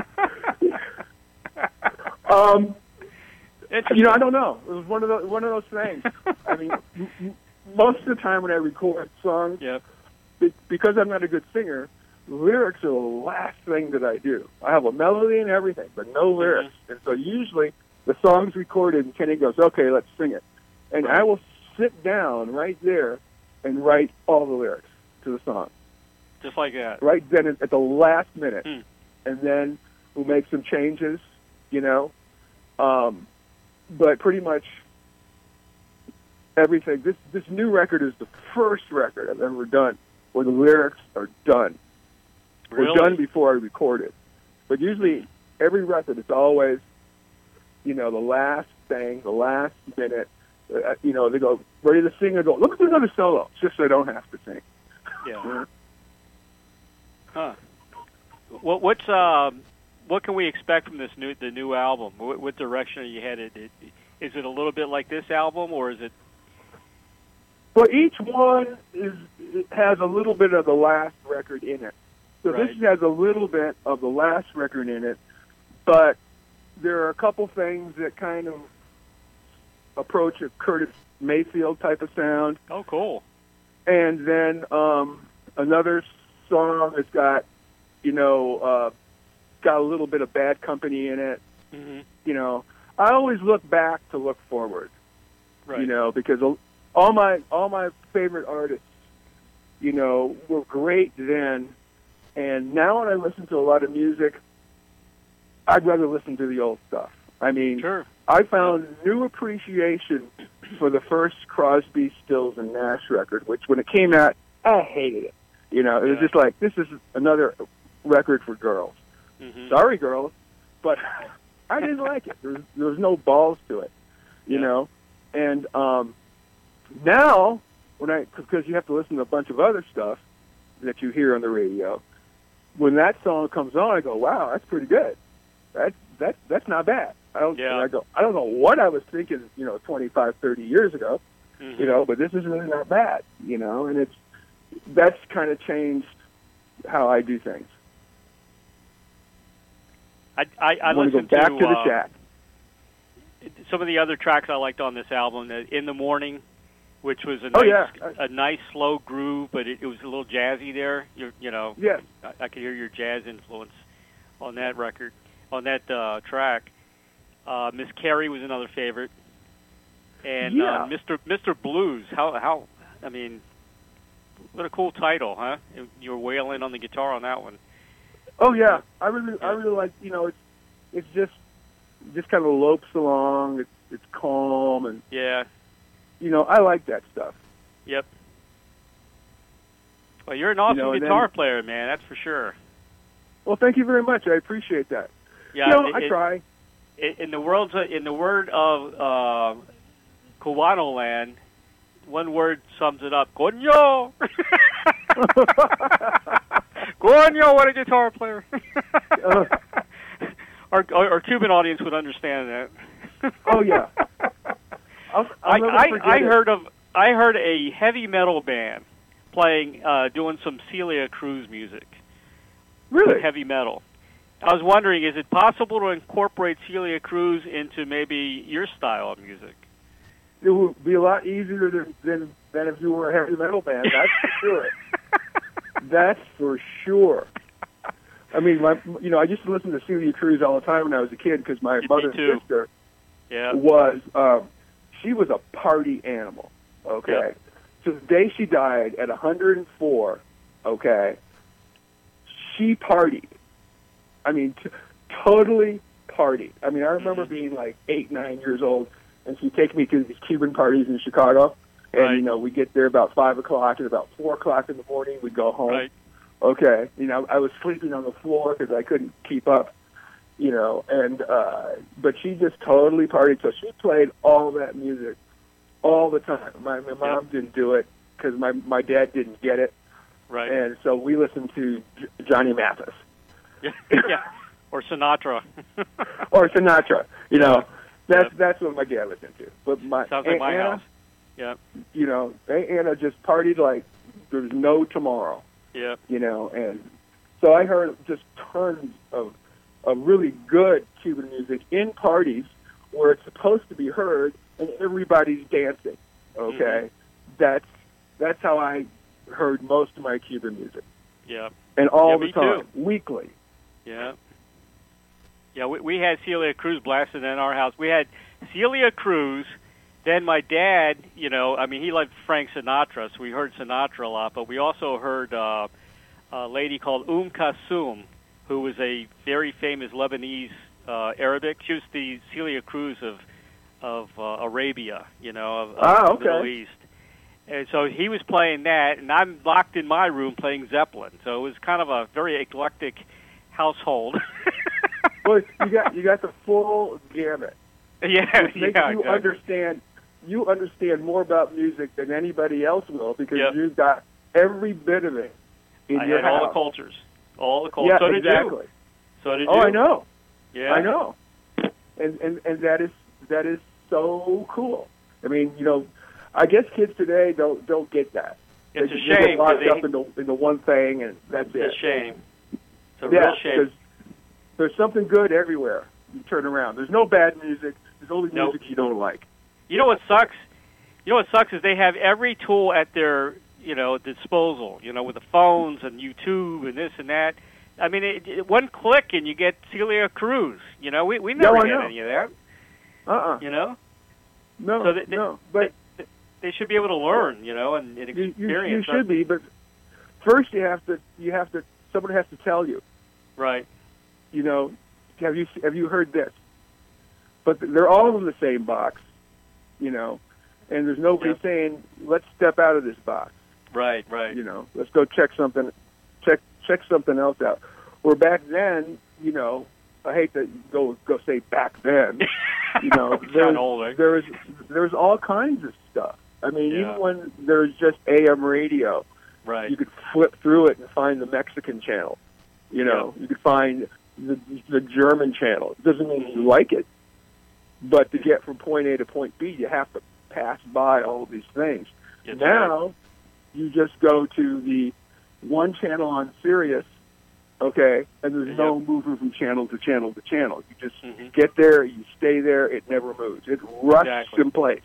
You know, I don't know. It was one of those things. I mean, most of the time when I record songs, Yep. Because I'm not a good singer, lyrics are the last thing that I do. I have a melody and everything, but no lyrics. And so usually the song's recorded, and Kenny goes, "Okay, let's sing it," and I will sit down right there and write all the lyrics to the song. Just like that. Right then at the last minute, Hmm. and then we'll make some changes, you know. But pretty much everything. This new record is the first record I've ever done where the lyrics are done. Really? They're done before I record it. But usually every record, it's always, you know, the last thing, the last minute. You know, they go ready to sing and go, "Look at another solo," just so I don't have to sing. Yeah. Huh. What can we expect from the new album? What direction are you headed? Is it a little bit like this album, or is it? Well, each one has a little bit of the last record in it. So Right. this has a little bit of the last record in it, but there are a couple things that kind of approach a Curtis Mayfield type of sound. Oh, cool. And then another song that's got, you know, got a little bit of Bad Company in it. Mm-hmm. You know, I always look back to look forward. Right. You know, because all my favorite artists, you know, were great then, and now when I listen to a lot of music, I'd rather listen to the old stuff. I mean, Sure. I found new appreciation for the first Crosby, Stills, and Nash record, which when it came out, I hated it. You know, it was Yeah. just like, this is another record for girls. Mm-hmm. Sorry, girls, but I didn't like it. There was no balls to it, you Yeah. know. And now, because you have to listen to a bunch of other stuff that you hear on the radio, when that song comes on, I go, "Wow, that's pretty good. That's not bad." Yeah. I don't know what I was thinking, you know, 25, 30 years ago, Mm-hmm. you know, but this is really not bad, you know, and that's kind of changed how I do things. I want to go listened back to the Shack. Some of the other tracks I liked on this album, "In the Morning," which was a Oh, nice, yeah. a nice slow groove, but it was a little jazzy there. You know, Yes. I could hear your jazz influence on that record, on that track. Miss Carey was another favorite, and Yeah. Mr. Blues. How I mean, what a cool title, huh? You were wailing on the guitar on that one. Oh yeah, I really like, you know, it's just kind of lopes along. It's calm, and Yeah. you know, I like that stuff. Yep. Well, you're an awesome You know, and guitar then- player, man. That's for sure. Well, thank you very much. I appreciate that. Yeah. You know, I try. In the word of Cubano land, one word sums it up: Coño. Coño, what a guitar player. Our Cuban audience would understand that. Oh yeah. I'll never forget it. I heard a heavy metal band playing, doing some Celia Cruz music. Really? Heavy metal. I was wondering, is it possible to incorporate Celia Cruz into maybe your style of music? It would be a lot easier than if you were a heavy metal band. That's for sure. That's for sure. I mean, I used to listen to Celia Cruz all the time when I was a kid because my mother's sister was, she was a party animal, okay? Yeah. So the day she died at 104, okay, she partied. I mean, totally partied. I mean, I remember being like 8, 9 years old, and she'd take me to these Cuban parties in Chicago, and, we get there about 5 o'clock, and about 4 o'clock in the morning, we'd go home. Right. Okay, I was sleeping on the floor because I couldn't keep up, and but she just totally partied. So she played all that music all the time. My mom didn't do it because my dad didn't get it, Right. and so we listened to Johnny Mathis. Yeah, or Sinatra. Or Sinatra. That's what my dad listened to. But my sounds like my Anna, house. Yeah. Aunt Anna just partied like there's no tomorrow. Yeah. And so I heard just tons of really good Cuban music in parties where it's supposed to be heard and everybody's dancing. Okay, that's how I heard most of my Cuban music. Yeah. And all the me time, too. weekly. Yeah. Yeah, we had Celia Cruz blasting in our house. We had Celia Cruz. Then my dad, he loved Frank Sinatra, so we heard Sinatra a lot. But we also heard a lady called Kasum, who was a very famous Lebanese Arabic. She was the Celia Cruz of Arabia, of the Middle East. And so he was playing that, and I'm locked in my room playing Zeppelin. So it was kind of a very eclectic household. Well, you got the full gamut. Yeah, which makes you understand. You understand more about music than anybody else will because you've got every bit of it in your house. All the cultures. Yeah, so did exactly. You. So did you. Oh, I know. Yeah, I know. And that is so cool. I mean, I guess kids today don't get that. It's they a shame. Get locked up into one thing, and that's it. It's a shame. It's a real shame. Because there's something good everywhere. You turn around. There's no bad music. There's only music you don't like. You know what sucks? Is they have every tool at their disposal. With the phones and YouTube and this and that. I mean, one click and you get Celia Cruz. We never had any of that. No, so no. But they should be able to learn, and experience. You should be, but first you have to. Someone has to tell you. Right. Have you heard this? But they're all in the same box, and there's nobody saying, let's step out of this box. Right. Let's go check something else out. Where back then, I hate to go say back then, there's all kinds of stuff. I mean, even when there's just AM radio, you could flip through it and find the Mexican channel. You could find the German channel. It doesn't mean you like it, but to get from point A to point B, you have to pass by all these things. Now, you just go to the one channel on Sirius, okay, and there's no moving from channel to channel to channel. You just get there, you stay there, it never moves. It rusts in place.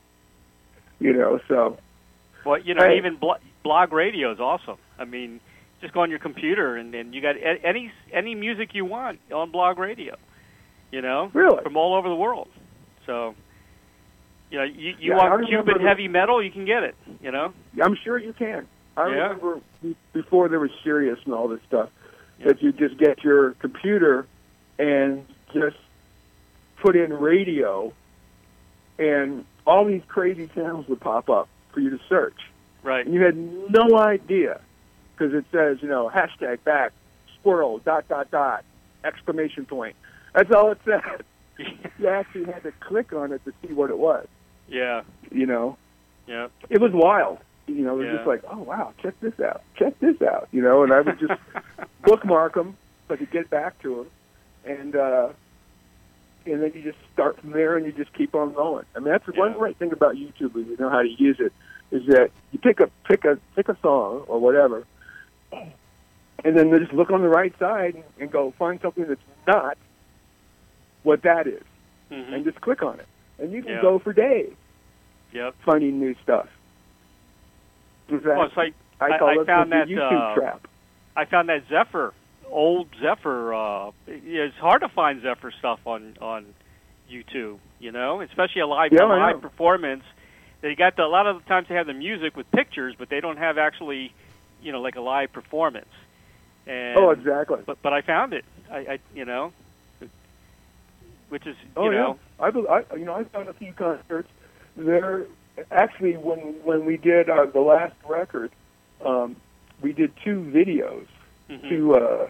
So. Well, even blog radio is awesome. I mean, just go on your computer and you got any music you want on blog radio. Really? From all over the world. So, you want Cuban heavy metal, you can get it. I'm sure you can. I remember before there was Sirius and all this stuff that you just get your computer and just put in radio, and all these crazy channels would pop up for you to search. Right. And you had no idea because it says, hashtag back, squirrel, ... exclamation point. That's all it said. You actually had to click on it to see what it was. Yeah. Yeah. It was wild. It was just like, oh, wow, check this out. And I would just bookmark them so I could get back to them. And then you just start from there and you just keep on going. I mean, that's one great thing about YouTube if you know how to use it, is that you pick a song or whatever, and then just look on the right side and go find something that's not what that is, and just click on it. And you can go for days finding new stuff. Well, it's like I call it found the that YouTube trap. I found that Zephyr old Zephyr. It's hard to find Zephyr stuff on YouTube. You know, especially a live performance. They got a lot of the times they have the music with pictures, but they don't have actually, you know, like a live performance. And, exactly. But I found it. I you know, which is I found a few concerts there. Actually, when we did the last record, we did 2 videos, 2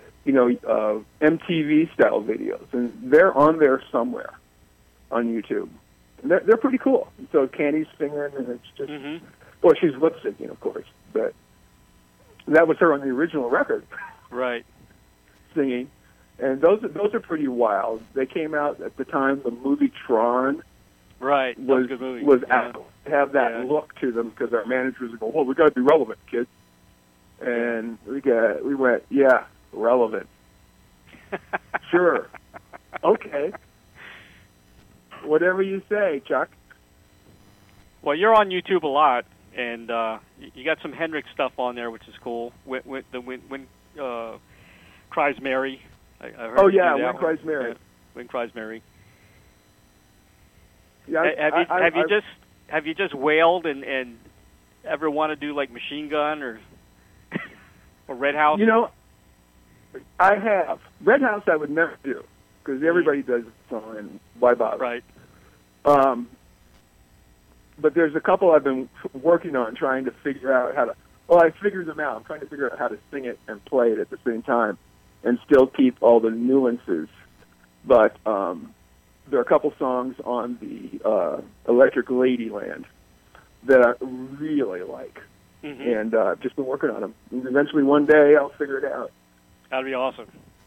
MTV style videos, and they're on there somewhere on YouTube. And they're pretty cool. So Candy's singing, and it's just well, she's lip syncing, of course, but that was her on the original record, right? Singing, and those are pretty wild. They came out at the time the movie Tron. Right, was a good movie. Was out, have that look to them because our managers would go, well, we got to be relevant, kids, and we went, yeah, relevant, sure, okay, whatever you say, Chuck. Well, you're on YouTube a lot, and you got some Hendrix stuff on there, which is cool. When Cries Mary. I heard When Cries Mary. Yeah, When Cries Mary. Yeah, have you just wailed and ever want to do like Machine Gun or or Red House? You know, I have. Red House I would never do because everybody does the song, and why bother? Right. But there's a couple I've been working on trying to figure out how to. Well, I figured them out. I'm trying to figure out how to sing it and play it at the same time, and still keep all the nuances. But there are a couple songs on the Electric Ladyland that I really like, and I've just been working on them. And eventually, one day, I'll figure it out. That'd be awesome.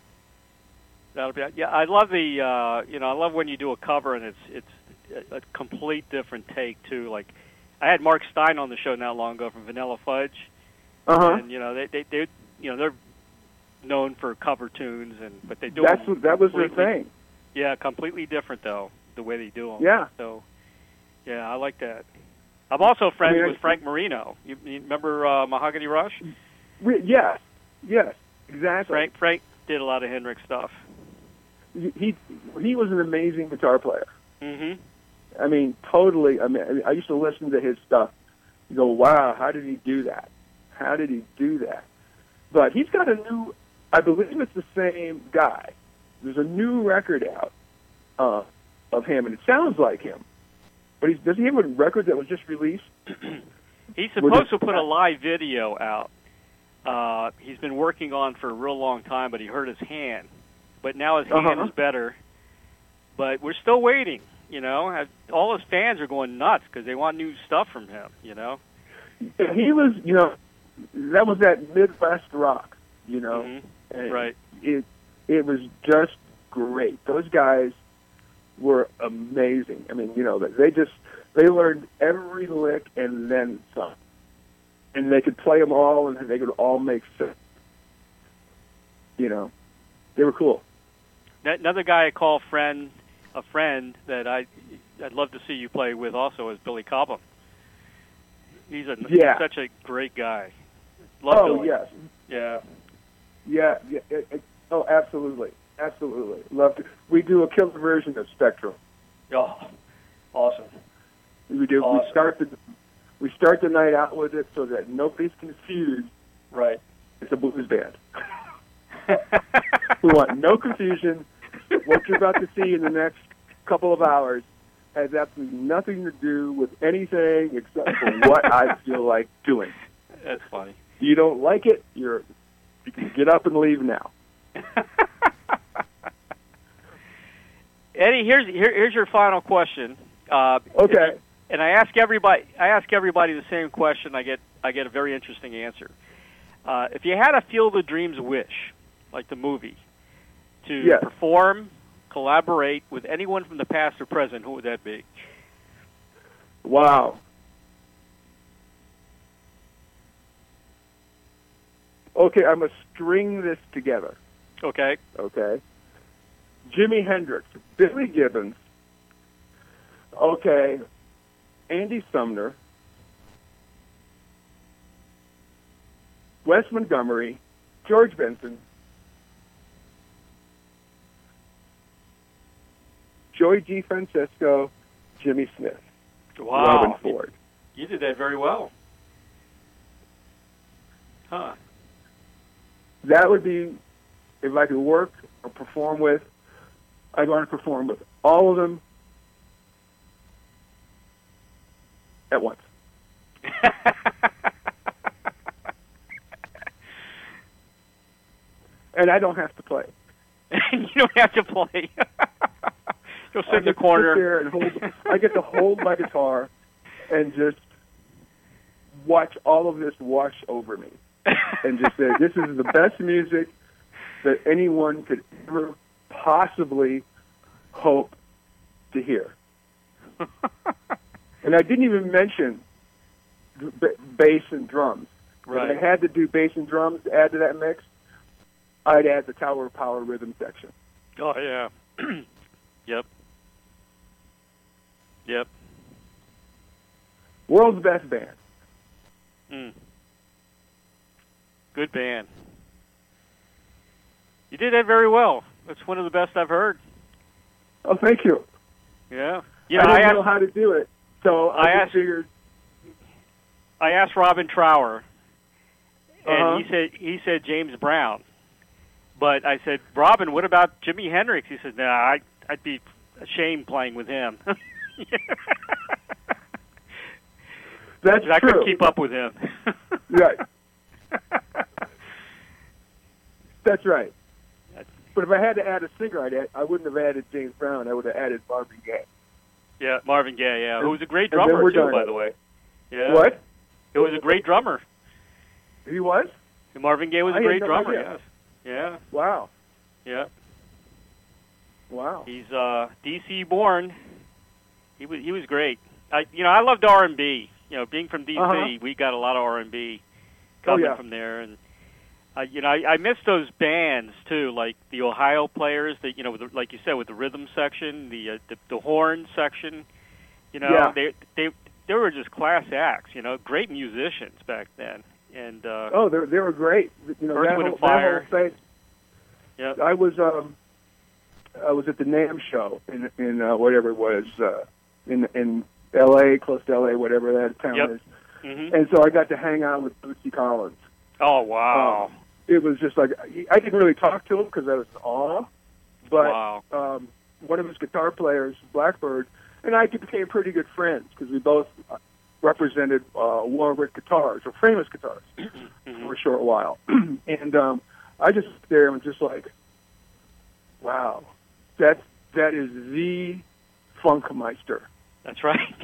I love the I love when you do a cover and it's a complete different take too. Like I had Mark Stein on the show not long ago from Vanilla Fudge, and they're known for cover tunes, but they do that was their thing. Yeah, completely different though the way they do them. Yeah. So yeah, I like that. I'm also friends with Frank Marino. You remember Mahogany Rush? Yes, exactly. Frank did a lot of Hendrix stuff. He was an amazing guitar player. Mm-hmm. I mean, totally. I mean, I used to listen to his stuff. You go, wow, how did he do that? How did he do that? But he's got a new. I believe it's the same guy. There's a new record out of him, and it sounds like him. But does he have a record that was just released? He's supposed to put a live video out. He's been working on for a real long time, but he hurt his hand. But now his hand is better. But we're still waiting, you know. All his fans are going nuts because they want new stuff from him, you know. He was, you know, that was that Midwest rock, you know. Mm-hmm. Right. It was just great. Those guys were amazing. I mean, you know, they learned every lick and then some. And they could play them all, and they could all make sense. You know, they were cool. Another guy I call a friend that I'd love to see you play with also is Billy Cobham. He's such a great guy. Love Billy. Yes. Yeah. Oh, absolutely. Love to. We do a killer version of Spectrum. Oh, awesome. We do. Awesome. We start the night out with it so that nobody's confused. Right. It's a blues band. We want no confusion. What you're about to see in the next couple of hours has absolutely nothing to do with anything except for what I feel like doing. That's funny. If you don't like it, you can get up and leave now. Eddie, here's your final question. Okay. And I ask everybody the same question. I get a very interesting answer. If you had a Field of Dreams wish, like the movie, to perform, collaborate with anyone from the past or present, who would that be? Wow. Okay, I'm going to string this together. Okay. Jimi Hendrix, Billy Gibbons, Andy Sumner, Wes Montgomery, George Benson, Joey G. Francesco, Jimmy Smith, Wow. Robin Ford. You did that very well. Huh. That would be, if I could work or perform with, I'd want to perform with all of them at once. And I don't have to play. You don't have to play. You'll sit in the corner. Sit there and hold, I get to hold my guitar and just watch all of this wash over me. And just say, this is the best music that anyone could ever possibly hope to hear. And I didn't even mention bass and drums. Right. If I had to do bass and drums to add to that mix, I'd add the Tower of Power rhythm section. Oh, yeah. Yep. Yep. World's best band. Good band. You did that very well. That's one of the best I've heard. Oh, thank you. Yeah. I didn't know how to do it, so I just figured. I asked Robin Trower, and Uh-huh. he said James Brown. But I said, Robin, what about Jimi Hendrix? He said, nah, I'd be ashamed playing with him. That's I true. couldn't keep up with him. Right. That's right. But if I had to add a singer, I wouldn't have added James Brown. I would have added Marvin Gaye. Yeah, Marvin Gaye, yeah. Who was a great And then drummer, we're too, done. by the way. Yeah. What? He was a great drummer. He was? Marvin Gaye was I a had great no drummer, idea. yes. Yeah, Wow. yeah. Wow. He's D.C. born. He was great. I loved R&B. Being from D.C., Uh-huh. we got a lot of R&B coming from there, and I miss those bands too, like the Ohio players. That with like you said, with the rhythm section, the horn section. Yeah. They were just class acts. Great musicians back then. And they were great. Earth, Wind and Fire. That whole thing. Yep. I was at the NAMM show in whatever it was in L.A., close to L.A., whatever that town Yep. is. Mm-hmm. And so I got to hang out with Bootsy Collins. Oh wow! It was just like I didn't really talk to him because I was in awe. But Wow. one of his guitar players, Blackbird, and I became pretty good friends because we both represented Warwick guitars, or famous guitars, Mm-hmm. for a short while. And I just sit there and was just like, wow, that is the Funkmeister. That's right.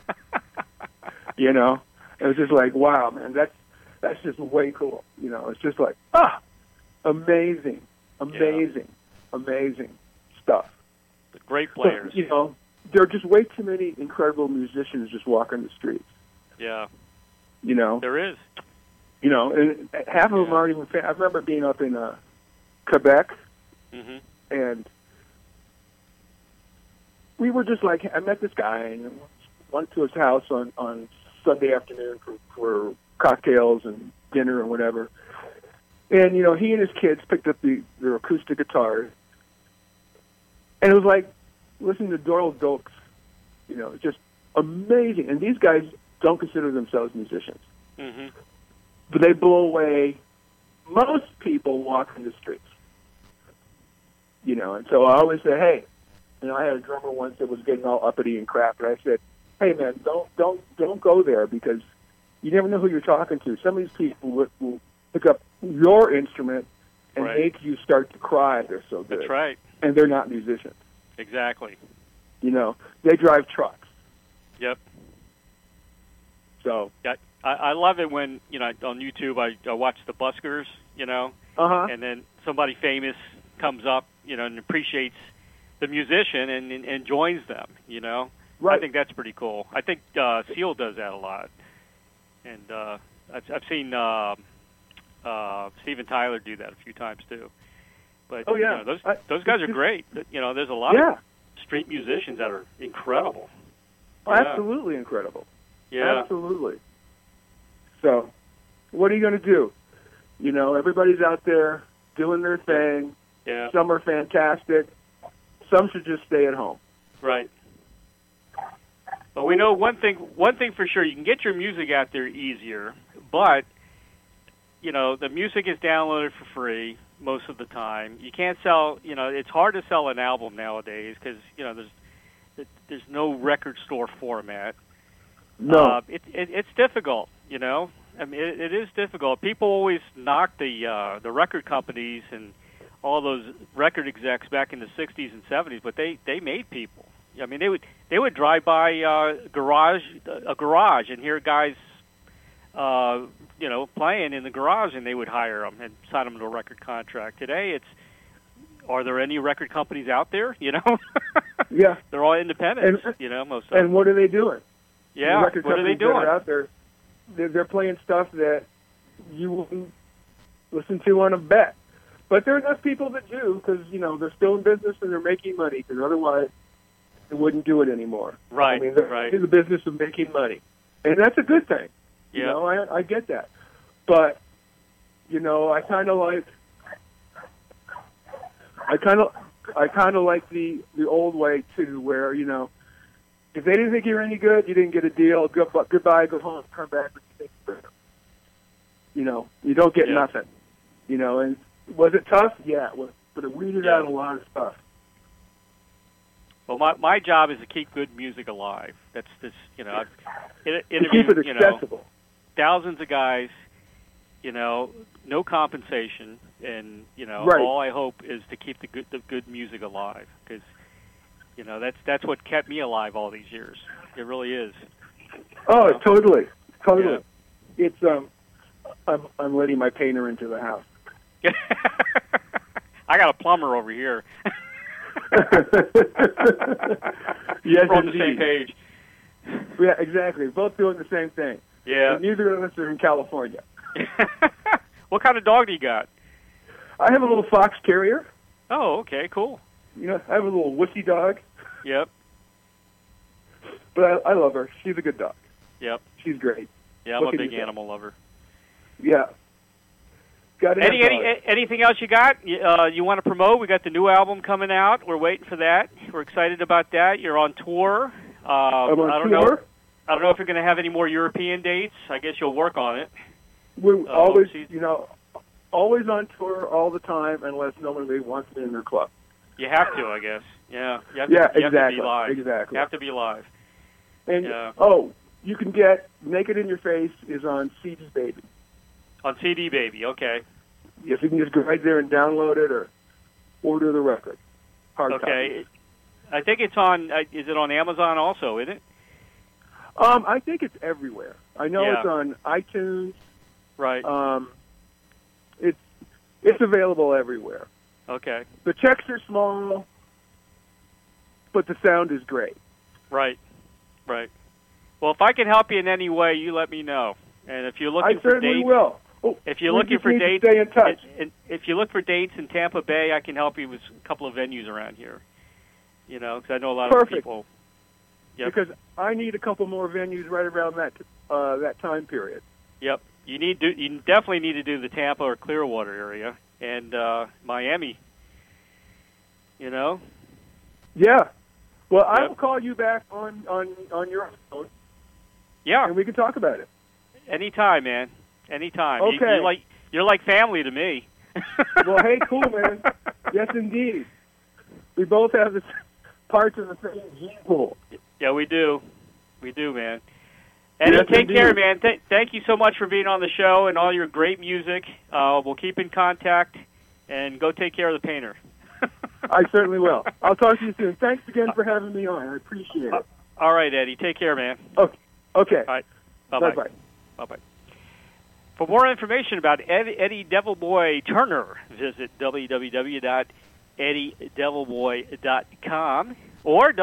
It was just like, wow, man, that's just way cool. It's just like, amazing stuff. The great players. So, there are just way too many incredible musicians just walking the streets. Yeah. There is. And half of them aren't even. I remember being up in Quebec, Mm-hmm. and we were just like, I met this guy and went to his house on Sunday afternoon for cocktails and dinner and whatever. And he and his kids picked up their acoustic guitars, and it was like listening to Doyle Dukes. Just amazing. And these guys don't consider themselves musicians. Mm-hmm. But they blow away most people walking the streets. And so I always say, hey, I had a drummer once that was getting all uppity and crap, and I said, hey man, don't go there because you never know who you're talking to. Some of these people will pick up your instrument and Right. make you start to cry. They're so good. That's right. And they're not musicians. Exactly. They drive trucks. Yep. So Yeah, I love it when on YouTube I watch the buskers, and then somebody famous comes up, and appreciates the musician and joins them. Right. I think that's pretty cool. I think Seal does that a lot, and I've seen Steven Tyler do that a few times too. But Oh, yeah. those guys are great. There's a lot of street musicians that are incredible. Oh, Yeah. absolutely incredible. Yeah. Absolutely. So, what are you going to do? Everybody's out there doing their thing. Yeah. Some are fantastic. Some should just stay at home. Right. But we know one thing for sure, you can get your music out there easier, but, you know, the music is downloaded for free most of the time. You can't sell, you know, it's hard to sell an album nowadays because, you know, there's no record store format. No. It's difficult, you know. I mean, it is difficult. People always knock the record companies and all those record execs back in the 60s and 70s, but they made people. I mean, they would drive by a garage and hear guys, you know, playing in the garage, and they would hire them and sign them to a record contract. Today, are there any record companies out there? You know, yeah, they're all independents. You know, most of them. And what are they doing? Yeah, the record what are they companies doing? That are out there, they're playing stuff that you wouldn't listen to on a bet. But there are enough people that do because, you know, they're still in business and they're making money because otherwise they wouldn't do it anymore. Right, I mean, they're in the business of making money. And that's a good thing. Yeah. You know, I get that. But, you know, I kind of like the old way, too, where, you know, if they didn't think you were any good, you didn't get a deal, goodbye, go home, come back when you think you're better. You know, you don't get nothing. You know, and was it tough? Yeah, it was, but it weeded out a lot of stuff. Well, my job is to keep good music alive. That's this, you know, I've interviewed, keep it accessible. You know, thousands of guys, you know, no compensation, and you know, all I hope is to keep the good music alive because, you know, that's what kept me alive all these years. It really is. Oh, you know? Totally. Yeah. It's I'm letting my painter into the house. I got a plumber over here. Yes, we're on the same page. Yeah, exactly. Both doing the same thing. Yeah. And neither of us are in California. What kind of dog do you got? I have a little fox terrier. Oh, okay, cool. You know, I have a little wussy dog. Yep. But I love her. She's a good dog. Yep. She's great. Yeah, I'm a big animal lover. Yeah. Anything else you got? You want to promote? We got the new album coming out. We're waiting for that. We're excited about that. You're on tour. I'm on tour. I don't know if you're going to have any more European dates. I guess you'll work on it. We're always, you know, always on tour all the time unless nobody wants me in their club. You have to, I guess. Yeah. You have exactly. have to be live. Exactly. You have to be live. And you can get Naked in Your Face is on CD Baby. On CD Baby, okay. Yes, you can just go right there and download it or order the record. Hard copy. I think it's on. Is it on Amazon also? Isn't it? I think it's everywhere. I know it's on iTunes. Right. It's available everywhere. Okay. The checks are small, but the sound is great. Right. Well, if I can help you in any way, you let me know. And if you're looking I for certainly dates, will. If you're looking for dates, stay in touch. If you look for dates in Tampa Bay, I can help you with a couple of venues around here. You know, because I know a lot of people. Yep. Because I need a couple more venues right around that time period. Yep. You definitely need to do the Tampa or Clearwater area and Miami. You know. Yeah. Well, I will call you back on your phone. Yeah. And we can talk about it. Anytime, man. Anytime. Okay. You're like family to me. Well, hey, cool, man. Yes, indeed. We both have the parts of the same gene pool. Yeah, we do. We do, man. And take care, man. Thank you so much for being on the show and all your great music. We'll keep in contact and go take care of the painter. I certainly will. I'll talk to you soon. Thanks again for having me on. I appreciate it. All right, Eddie. Take care, man. Okay. All right. Bye-bye. Bye-bye. Bye-bye. For more information about Eddie Devilboy Turner, visit www.eddiedevilboy.com or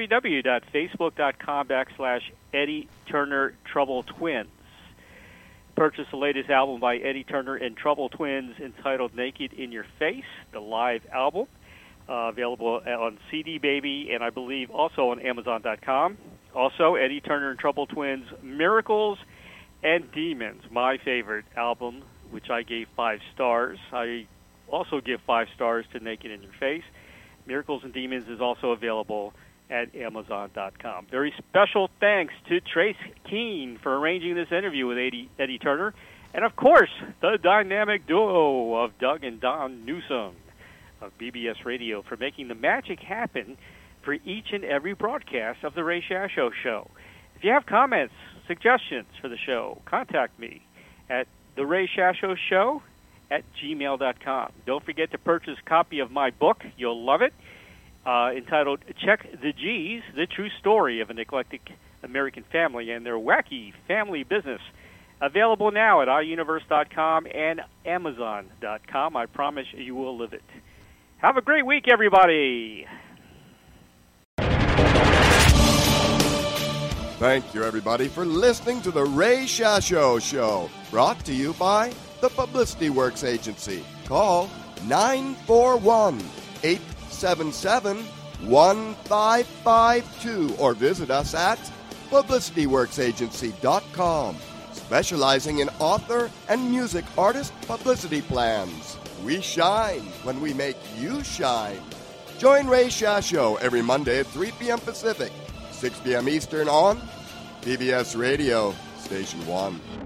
www.facebook.com/Eddie Turner Trouble Twins. Purchase the latest album by Eddie Turner and Trouble Twins entitled Naked in Your Face, the live album, available on CD Baby and I believe also on Amazon.com. Also, Eddie Turner and Trouble Twins, Miracles and Demons, my favorite album, which I gave 5 stars. I also give 5 stars to Naked in Your Face. Miracles and Demons is also available at Amazon.com. Very special thanks to Trace Keene for arranging this interview with Eddie Turner. And, of course, the dynamic duo of Doug and Don Newsom of BBS Radio for making the magic happen for each and every broadcast of The Ray Shasho Show. If you have comments, suggestions for the show, contact me at therayshashoshow@gmail.com. Don't forget to purchase a copy of my book. You'll love it. Entitled Check the G's, The True Story of an Eclectic American Family and Their Wacky Family Business. Available now at iUniverse.com and Amazon.com. I promise you will live it. Have a great week, everybody. Thank you, everybody, for listening to The Ray Shasho Show, brought to you by the Publicity Works Agency. Call 941-877-1552 or visit us at publicityworksagency.com, specializing in author and music artist publicity plans. We shine when we make you shine. Join Ray Shasho every Monday at 3 p.m. Pacific, 6 p.m. Eastern on PBS Radio, Station 1.